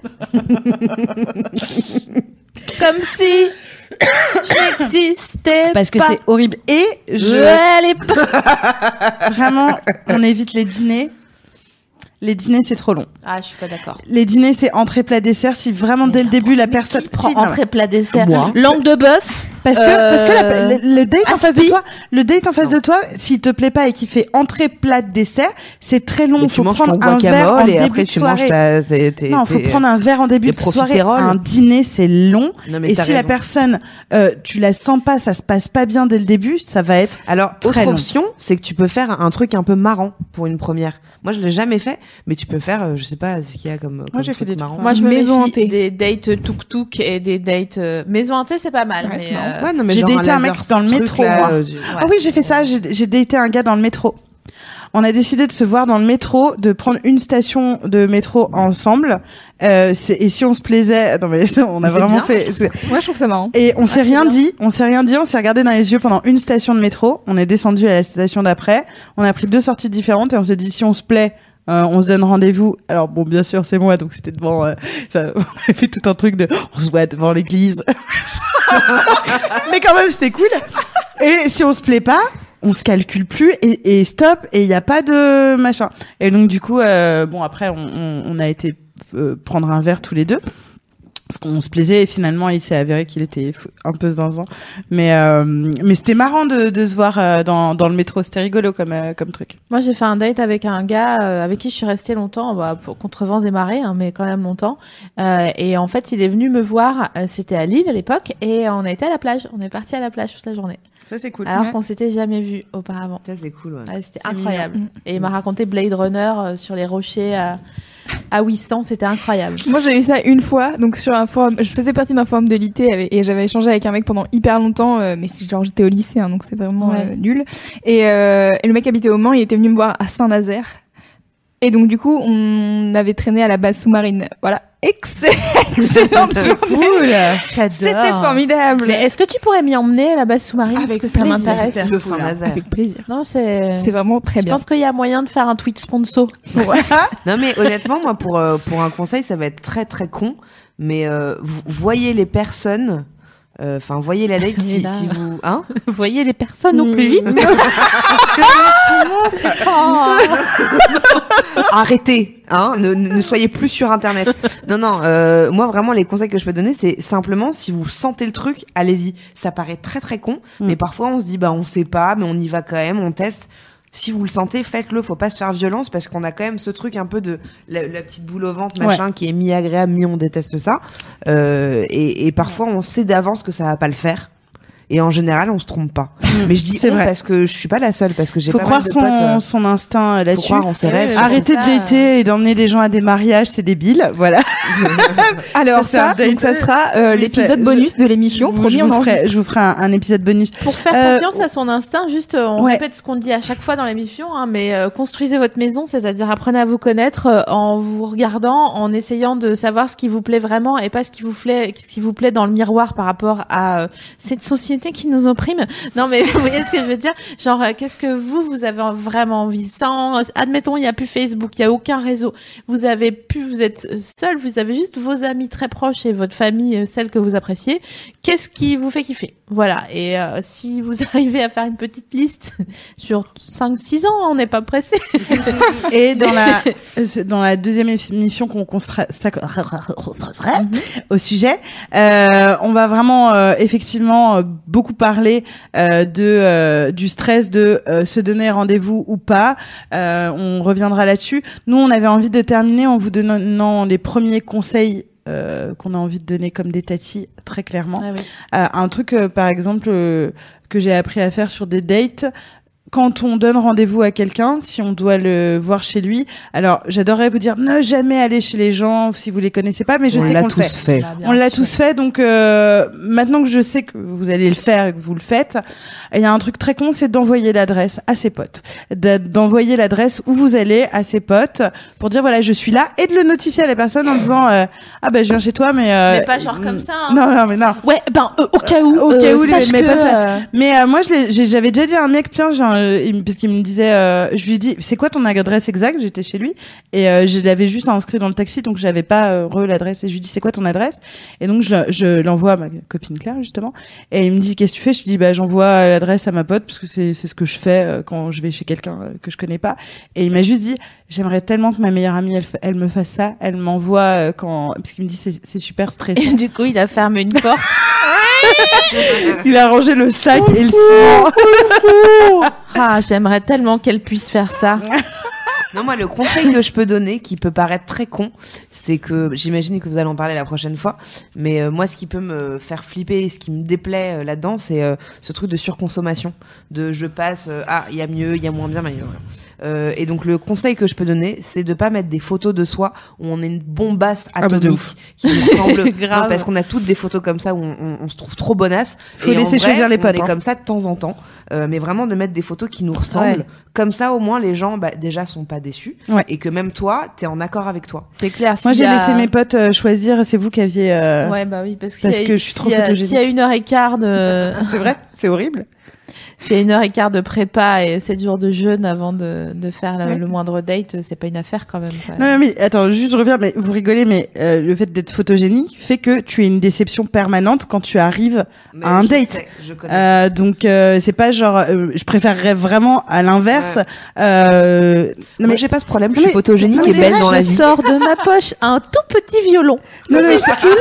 Comme si je n'existais Parce que pas. c'est horrible. Et Je je, n'allais pas. vraiment, on évite les dîners. Les dîners, c'est trop long. Ah, je suis pas d'accord. Les dîners, c'est entrée, plat, dessert. Si vraiment dès le début la personne Qui prend Si, non, entrée, plat, dessert, Moi. langue de bœuf. Parce que, Euh, parce que la- le, le date en face de Aspi. toi, le date en face de toi, s'il te plaît pas et qu'il fait entrée, plat, dessert, c'est très long. Mais Faut tu manges ton prendre un verre en guacamole et début après de tu manges soirée. ta. tes- tes- Non, faut tes- prendre un verre en début des de soirée. profiteroles. Un dîner, c'est long. Non, mais Et t'as si la raison. personne, euh, tu la sens pas, ça se passe pas bien dès le début, ça va être. Alors, Très autre long. option, c'est que tu peux faire un truc un peu marrant pour une première. Moi, je l'ai jamais fait, mais tu peux faire, euh, je sais pas, ce qu'il y a comme. comme j'ai fait truc des marrant. Moi, je me Maison méfie hantée. des dates tuk-tuk et des dates euh, maison hantée, c'est pas mal. Ouais, mais c'est marrant. euh, Ouais, non, mais J'ai genre daté un mec laser dans le truc, métro, là, moi. euh, du- Ah oui, j'ai fait ça. J'ai, j'ai daté un gars dans le métro. On a décidé de se voir dans le métro, de prendre une station de métro ensemble. Euh, c'est, et si on se plaisait, non mais on a C'est vraiment bien. fait. c'est- Moi, je trouve ça marrant. Et on s'est Ah, c'est rien bien. dit, on s'est rien dit, on s'est regardé dans les yeux pendant une station de métro. On est descendu à la station d'après. On a pris deux sorties différentes et on s'est dit si on se plaît, euh, on se donne rendez-vous. Alors bon, bien sûr, c'est moi, donc c'était devant. Euh, ça, on avait fait tout un truc de, on se voit devant l'église. Mais quand même, c'était cool. Et si on se plaît pas, on se calcule plus et, et stop. Et il y a pas de machin. Et donc du coup, euh, bon après, on, on, on a été euh, prendre un verre tous les deux. Parce qu'on se plaisait et finalement il s'est avéré qu'il était fou- un peu zinzin. Mais, euh, mais c'était marrant de, de se voir euh, dans, dans le métro. C'était rigolo comme, euh, comme truc. Moi, j'ai fait un date avec un gars euh, avec qui je suis restée longtemps, bah, pour, contre vents et marées, hein, mais quand même longtemps. Euh, et en fait, il est venu me voir. euh, C'était à Lille à l'époque, et on a été à la plage. On est parti à la plage toute la journée, Ça c'est cool. alors Ouais. qu'on s'était jamais vu auparavant. Ça, c'est cool, ouais. Ouais, c'était C'est incroyable. mignon. Et il m'a raconté Blade Runner euh, sur les rochers à, à Ouessant. C'était incroyable. Moi, j'ai eu ça une fois, donc sur un forum. Je faisais partie d'un forum de l'I T avec- et j'avais échangé avec un mec pendant hyper longtemps, euh, mais c'est genre j'étais au lycée, hein, donc c'est vraiment Ouais. euh, nul. Et, euh, et le mec habitait au Mans, il était venu me voir à Saint-Nazaire. Et donc du coup, on avait traîné à la base sous-marine. Voilà, Excell- excellente journée. Cool. C'était J'adore. formidable. Mais est-ce que tu pourrais m'y emmener à la base sous-marine parce Avec que ça plaisir. m'intéresse. Le Saint-Nazaire. Avec plaisir. Non, c'est. C'est vraiment très Je bien. pense qu'il y a moyen de faire un tweet sponsor. Non, mais honnêtement, moi, pour, euh, pour un conseil, ça va être très, très con. Mais euh, vous voyez les personnes. Enfin, voyez la date si, là. si vous. Hein Vous voyez les personnes au plus vite. Arrêtez, hein, ne, ne ne soyez plus sur Internet. Non, non, euh, moi vraiment les conseils que je peux donner, c'est simplement si vous sentez le truc, allez-y. Ça paraît très très con, mais parfois on se dit bah on sait pas, mais on y va quand même, on teste. Si vous le sentez, faites-le. Faut pas se faire violence parce qu'on a quand même ce truc un peu de la, la petite boule au ventre, machin, qui est mi-agréable, mi-on déteste ça. Euh, et, et parfois on sait d'avance que ça va pas le faire. Et en général, on se trompe pas. Mais je dis c'est on vrai parce que je suis pas la seule, parce que j'ai faut pas croire mal de son, potes. euh, son instinct euh, Faut là-dessus. croire en ses Eh rêves. oui, Arrêtez ça, de dater et d'emmener des gens à des mariages, c'est débile. Voilà. Alors Ça, c'est un ça, date. donc ça sera euh, Oui, l'épisode ça- bonus de l'émission. je, Promis, je on vous enregistre. ferai, je vous ferai un, un épisode bonus. Pour faire Euh, confiance à son instinct, juste euh, on ouais. répète ce qu'on dit à chaque fois dans l'émission, hein, mais euh, construisez votre maison, c'est-à-dire apprenez à vous connaître euh, en vous regardant, en essayant de savoir ce qui vous plaît vraiment et pas ce qui vous plaît, ce qui vous plaît dans le miroir par rapport à euh, cette société qui nous opprime. Non, mais vous voyez ce que je veux dire? Genre, euh, qu'est-ce que vous, vous avez vraiment envie? Sans, admettons, il n'y a plus Facebook, il n'y a aucun réseau. Vous avez pu, vous êtes seul, vous avez juste vos amis très proches et votre famille, euh, celle que vous appréciez. Qu'est-ce qui vous fait kiffer? Voilà. Et euh, si vous arrivez à faire une petite liste sur cinq six ans, on n'est pas pressé. Et dans la dans la deuxième émission qu'on consacre au sujet, euh, on va vraiment euh, effectivement euh, beaucoup parler euh, de euh, du stress de euh, se donner rendez-vous ou pas. Euh, on reviendra là-dessus. Nous, on avait envie de terminer en vous donnant les premiers conseils euh, qu'on a envie de donner comme des tatis, très clairement. Ah oui. Euh, un truc, euh, par exemple, euh, que j'ai appris à faire sur des dates. Quand on donne rendez-vous à quelqu'un, si on doit le voir chez lui, alors j'adorerais vous dire ne jamais aller chez les gens si vous les connaissez pas, mais je on sais l'a qu'on le tous fait. fait. Bah, bien On l'a sûr. tous fait, donc euh, maintenant que je sais que vous allez le faire et que vous le faites, il y a un truc très con, c'est d'envoyer l'adresse à ses potes, De- d'envoyer l'adresse où vous allez à ses potes pour dire voilà je suis là et de le notifier à la personne en disant euh, ah ben je viens chez toi mais euh, Mais pas genre comme ça, hein. Non non mais non. Ouais, ben euh, au cas où, Au euh, cas où, les- sache mes que, potes, euh, Mais euh, moi, je l'ai- j'ai- j'avais déjà dit à un mec, putain, j'ai un- il- parce qu'il me disait, euh, je lui ai dit, c'est quoi ton adresse exacte? J'étais chez lui et euh, je l'avais juste inscrit dans le taxi, donc j'avais pas euh, re l'adresse. Et je lui dis, c'est quoi ton adresse? Et donc je, le- je l'envoie à ma copine Claire justement. Et il me dit, qu'est-ce que tu fais? Je lui dis, bah j'envoie l'adresse à ma pote parce que c'est c'est ce que je fais euh, quand je vais chez quelqu'un euh, que je connais pas. Et il m'a juste dit, j'aimerais tellement que ma meilleure amie elle, fa- elle me fasse ça. Elle m'envoie euh, quand parce qu'il me dit c'est c'est super stressant. et du coup, il a fermé une porte. Il a rangé le sac et le ciment. Ah, j'aimerais tellement qu'elle puisse faire ça. Non, moi, le conseil que je peux donner, qui peut paraître très con, c'est que j'imagine que vous allez en parler la prochaine fois, mais euh, moi, ce qui peut me faire flipper et ce qui me déplaît euh, là-dedans, c'est euh, ce truc de surconsommation, de je passe, euh, ah, il y a mieux, il y a moins bien, mais il y a rien. Euh, et donc le conseil que je peux donner, c'est de pas mettre des photos de soi où on est une bombasse Ah bah de atomique ouf. qui nous ressemble. Grave. Non, parce qu'on a toutes des photos comme ça où on, on- on se trouve trop bonasse. Faut Et en laisser vrai, choisir les potes, On est hein. comme ça de temps en temps, euh, mais vraiment de mettre des photos qui nous ressemblent. Ouais. Comme ça, au moins les gens, bah, déjà sont pas déçus Ouais. et que même toi, t'es en accord avec toi. C'est clair. Moi, s'il j'ai y a- laissé mes potes euh, choisir. C'est vous qui aviez. euh, Ouais, bah oui, parce que, parce s'il y a- que je suis trop s'il y a- photogénique. S'il y a une heure et quart de, C'est vrai, c'est horrible. s'il y a une heure et quart de prépa et sept jours de jeûne avant de, de faire le, Ouais. le moindre date, c'est pas une affaire quand même. quoi. Non, non, mais attends, juste je reviens, mais vous rigolez, mais euh, le fait d'être photogénique fait que tu es une déception permanente quand tu arrives Mais à un je date. sais, je connais. Euh, donc euh, c'est pas genre, euh, je préférerais vraiment à l'inverse. Euh, non Moi, mais j'ai pas ce problème. Je Non, suis mais- photogénique non, et mais belle Là, dans je la vie. sors de ma poche un tout petit violon. non, mais,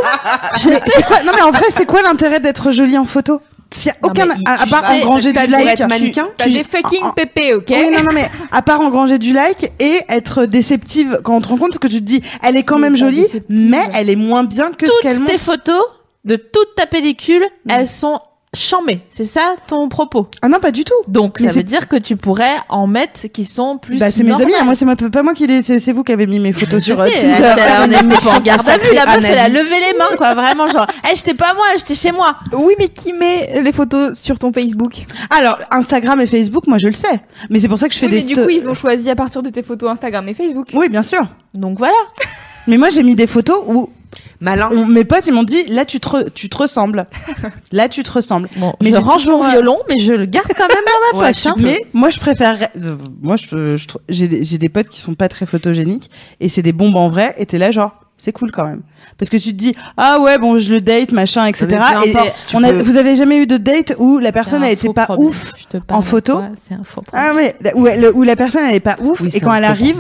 mais c'est quoi Non mais en vrai, c'est quoi l'intérêt d'être jolie en photo? S'il y a Non, aucun, mais il- à, à tu part sais, engranger t'as du des- like, être mannequin, T'as tu- des fucking en- en- pépés, ok? Oui, non, non, mais à part engranger du like et être déceptive quand on te rend compte que tu te dis, elle est quand Mais même pas jolie, déceptive. mais elle est moins bien que ce qu'elle Toutes montre. tes photos de toute ta pellicule, elles sont chambées. C'est ça ton propos. Ah non, pas du tout. Donc, Mais ça c'est- veut dire que tu pourrais en mettre qui sont plus Bah, c'est mes normales. amis, hein. Moi, c'est moi- pas moi qui les, c'est c'est vous qui avez mis mes photos Je sur euh, sais, Tinder. elle- elle- on est mis en garde à vue. La Un meuf, elle a avis. levé les mains, quoi. Vraiment, genre, hey, j'étais pas moi, j'étais chez moi. Oui, mais qui met les photos sur ton Facebook? Alors, Instagram et Facebook, moi, je le sais. Mais c'est pour ça que je fais Oui, des mais du sto- coup, ils ont choisi à partir de tes photos Instagram et Facebook. Oui, bien sûr. Donc voilà. Mais moi, j'ai mis des photos où Malin. on- mes potes, ils m'ont dit, là, tu te, re- tu te ressembles. Là, tu te ressembles. Bon, Mais je j'ai range toujours, mon euh, violon, mais je le garde quand même dans ma Ouais, poche. Hein. Mais moi, je préfère. euh, moi, je, je trou- j'ai des- j'ai des potes qui sont pas très photogéniques et c'est des bombes en vrai. Et t'es là, genre, c'est cool quand même. Parce que tu te dis, ah ouais, bon, je le date, machin, et cetera. peu Et importe, tu on a, peux- vous avez jamais eu de date où la personne, C'est un elle était faux pas problème. ouf Je te parle en de photo? toi, c'est un faux problème. Ah ouais, où, elle- où la personne, elle est pas ouf Oui, et c'est quand un elle faux arrive, problème.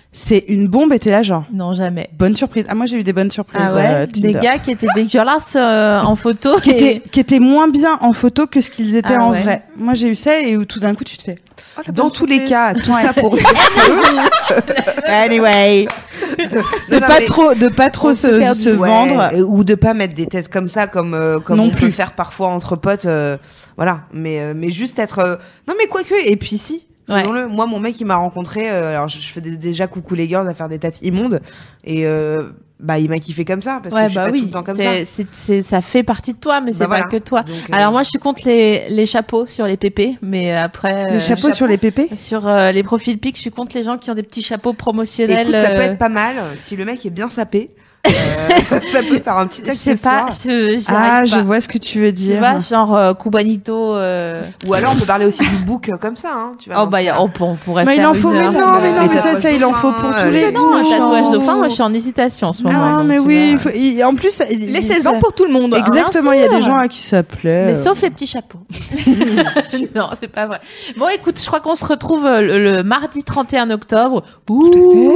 c'est une bombe et t'es là genre Non, jamais. bonne surprise. Ah moi j'ai eu des bonnes surprises. Ah ouais, euh, des Tinder. gars qui étaient dégueulasses euh, en photo. qui et- étaient qui étaient moins bien en photo que ce qu'ils étaient Ah en ouais. vrai. Moi j'ai eu ça et où tout d'un coup tu te fais. Oh, la Dans bonne tous les surprise. cas, tout Ouais. ça pour dire que... Anyway, de Non, pas mais- trop de pas trop on se, perd se du- ouais, vendre. et- ou de pas mettre des têtes comme ça comme euh, comme Non on peut plus. faire parfois entre potes euh, voilà mais euh, mais juste être euh, non mais quoique et puis si Ouais. disons-le, moi mon mec il m'a rencontré euh, alors je, je faisais déjà coucou les girls à faire des têtes immondes et euh, bah il m'a kiffé comme ça parce Ouais, que je suis bah pas oui. tout le temps comme ça. c'est, c'est, c'est, ça fait partie de toi, mais Bah c'est voilà. pas que toi. Donc, euh, Alors moi, je suis contre les, les chapeaux sur les pépés, mais après. Les euh, chapeaux sur les pépés. Sur euh, les profils pics, je suis contre les gens qui ont des petits chapeaux promotionnels. écoute, ça peut euh, être pas mal si le mec est bien sapé. euh, ça peut faire un petit Je sais pas, accessoire. je, j'y Ah, arrive je pas. vois ce que tu veux Tu dire. vois, genre euh, Cubanito. Euh... Ou alors on peut parler aussi du book euh, comme ça hein, tu vois. Oh dans bah ce y a- cas. on, on pourrait Mais il faire en faut, une mais heure non, sur, mais euh, non, les mais ça, tatouages ça, il en faut dauphins, pour euh, tous les les Non, un goûts. tatouage dauphin, moi je suis en hésitation en ce moment. Ah, donc, mais tu oui, vois. il faut- il- en plus, Les seize ans pour tout le monde. hein. Exactement, il y a sûr. des gens à qui ça plaît. Mais euh. sauf les petits chapeaux. non, c'est pas vrai. Bon, écoute, je crois qu'on se retrouve euh, le, le mardi trente et un octobre. Ouh.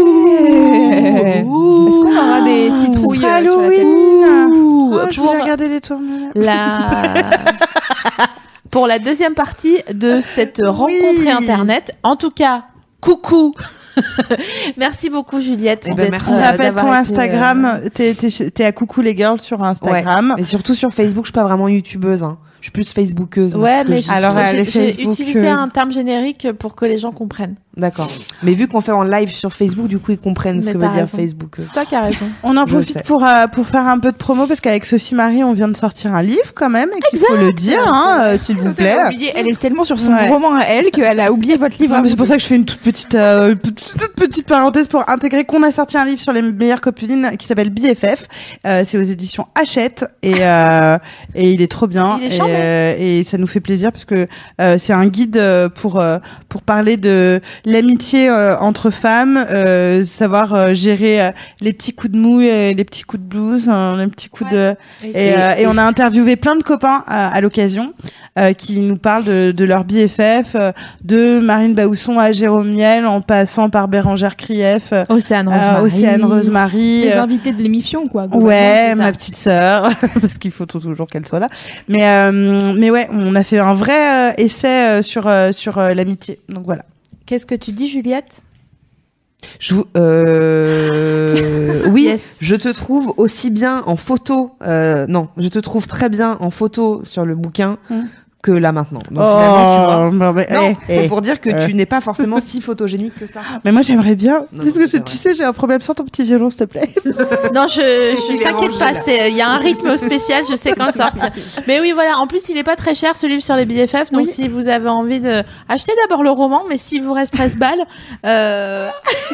Ouh. Est-ce qu'on aura des Ce citrouilles sera euh, sur la tête Halloween. Ouh. Oh, je Pour voulais regarder les tournements. la pour la deuxième partie de cette rencontre internet. En tout cas, coucou. Merci beaucoup Juliette. Eh ben, d'être, merci. euh, Rappelle d'avoir ton été, Instagram. T'es, t'es, t'es à Coucou les girls sur Instagram. Et surtout sur Facebook, je suis pas vraiment youtubeuse hein. Je suis plus facebookeuse. euh, moi, Ouais, c'est ce que mais je dis alors, souvent. elle est j'ai, j'ai Facebook, utilisé euh, un terme générique pour que les gens comprennent. D'accord. Mais vu qu'on fait en live sur Facebook, du coup, ils comprennent ce Mais que t'as veut dire raison. Facebook. C'est toi qui as raison. On en Je profite sais. pour, euh, pour faire un peu de promo parce qu'avec Sophie Marie, on vient de sortir un livre quand même. Et qu'il faut le dire, hein, euh, s'il vous plaît. Elle a oublié- elle est tellement sur son Ouais. roman à elle qu'elle a oublié votre livre. Non, à mais vous. c'est pour ça que je fais une toute petite, euh, toute toute petite parenthèse pour intégrer qu'on a sorti un livre sur les meilleures copines qui s'appelle B F F. Euh, c'est aux éditions Hachette et, euh, et il est trop bien. Il est et, chambé. euh, et ça nous fait plaisir parce que euh, c'est un guide euh, pour, euh, pour parler de l'amitié euh, entre femmes, euh, savoir euh, gérer euh, les petits coups de mou et les petits coups de blues, hein, les petits coups de... Et, euh, et on a interviewé plein de copains à, à l'occasion euh, qui nous parlent de, de leur B F F, euh, de Marine Baousson à Jérôme Niel, en passant par Bérangère Krief, euh, Océane euh, Rosemary. Océane Rosemary. Les euh, invités de l'émission, quoi. globalement, Ouais, c'est ça. ma petite sœur, parce qu'il faut toujours qu'elle soit là. Mais euh, mais ouais, on a fait un vrai euh, essai euh, sur euh, sur euh, l'amitié. Donc voilà. Qu'est-ce que tu dis Juliette? Je vous, euh, oui, Yes. je te trouve aussi bien en photo. Euh, non, je te trouve très bien en photo sur le bouquin Mm. que là maintenant. Donc finalement, tu vois. non, mais, Non, eh, c'est eh. pour dire que euh. tu n'es pas forcément si photogénique que ça. Mais moi j'aimerais bien. Non, parce non, que c'est je- vrai. tu sais, j'ai un problème sans ton petit violon, s'il te plaît. Non, je, je Il est t'inquiète rangé, pas, là. c'est, il y a un rythme spécial, je sais quand le sortir. Mais oui, voilà, en plus, il est pas très cher, ce livre sur les B F F, donc Oui. si vous avez envie de, achetez d'abord le roman, mais s'il vous reste treize balles, euh,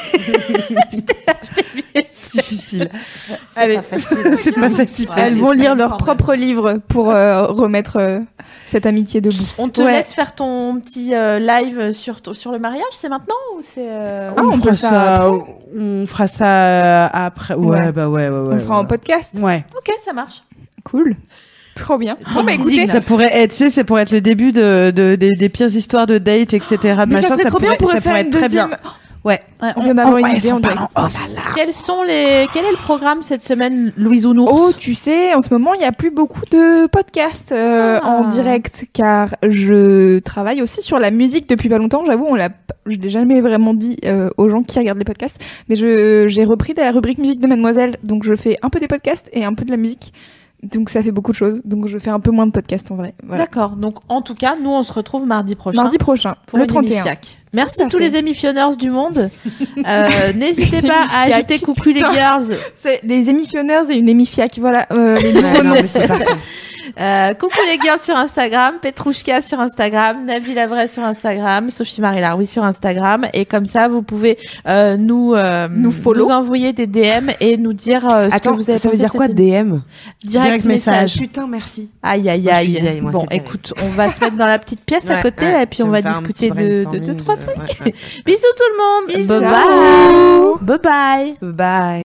Difficile. c'est Allez. pas facile. C'est pas facile. Ouais, Elles c'est vont lire quand leur même. propre livre pour euh, remettre euh, cette amitié debout. On te Ouais. laisse faire ton petit euh, live sur, ton- sur le mariage, c'est maintenant ou c'est, euh, Ah, on, on peut fera le faire ça. après. On fera ça euh, après. Ouais, Ouais. bah ouais, ouais, ouais. On fera ouais. un podcast. Ouais. Ok, ça marche. Cool. Trop bien. Bon, bah, petit écoutez, zig. Ça pourrait être, tu sais, c'est pour être le début de, de des, des pires histoires de date, et cetera. De mais machin, ça serait trop bien, on pourrait ça faire pourrait une être très bien. deuxième. Ouais. Ouais, On vient d'avoir une ouais, idée, s'en on dirait. parle en off. Quels sont les, quel est le programme cette semaine, Louise Ounours? Oh, tu sais, en ce moment, il n'y a plus beaucoup de podcasts euh, Ah. en direct, car je travaille aussi sur la musique depuis pas longtemps. J'avoue, on l'a, p- je l'ai jamais vraiment dit euh, aux gens qui regardent les podcasts, mais je, j'ai repris la rubrique musique de Mademoiselle, donc je fais un peu des podcasts et un peu de la musique. Donc ça fait beaucoup de choses. Donc je fais un peu moins de podcasts en vrai. Voilà. D'accord. Donc, en tout cas, nous, on se retrouve mardi prochain. Mardi prochain, pour le une trente et un. émifiac. Merci Tout à tous fait. les émissionneurs du monde. Euh, n'hésitez pas à Émifiac. ajouter coucou les Putain. girls. C'est des émissionneurs et une émifiac. Voilà, euh, les nouveaux Ouais, non, noms. mais c'est parfait. Euh, coucou les girls sur Instagram, Petrouchka sur Instagram, Navi Lavray sur Instagram, Sophie Marie Laroui sur Instagram, et comme ça vous pouvez euh, nous euh, Nous follow. nous envoyer des D M et nous dire euh, ce Attends, que vous avez ça veut pensé dire de quoi cette D M? direct, Direct message. message. Putain, merci. Aïe aïe Moi, je suis aïe. vieille, moi, Bon, c'est terrible. écoute, on va se mettre dans la petite pièce à Ouais, côté ouais. et puis Ça on me va fait un discuter petit de, de brainstorming deux trois de- trucs. ouais, ouais. Bisous tout le monde. Bisous. Bye bye. Bye bye. Bye.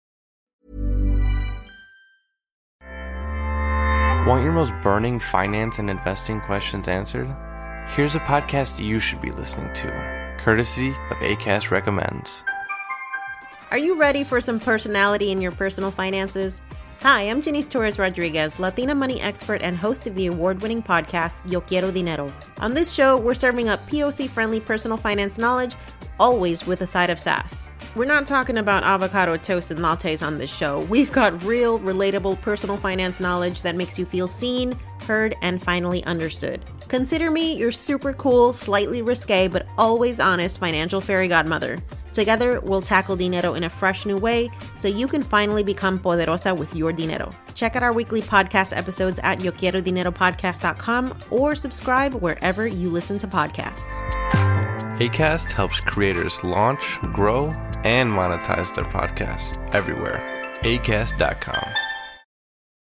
Want your most burning finance and investing questions answered? Here's a podcast you should be listening to, courtesy of Acast Recommends. Are you ready for some personality in your personal finances? Hi, I'm Janice Torres Rodriguez, Latina money expert and host of the award-winning podcast, Yo Quiero Dinero. On this show, we're serving up P O C-friendly personal finance knowledge, always with a side of sass. We're not talking about avocado toast and lattes on this show. We've got real, relatable personal finance knowledge that makes you feel seen, heard, and finally understood. Consider me your super cool, slightly risque, but always honest financial fairy godmother. Together, we'll tackle dinero in a fresh new way so you can finally become poderosa with your dinero. Check out our weekly podcast episodes at yo quiero dinero podcast dot com or subscribe wherever you listen to podcasts. Acast helps creators launch, grow, and monetize their podcasts everywhere. acast dot com.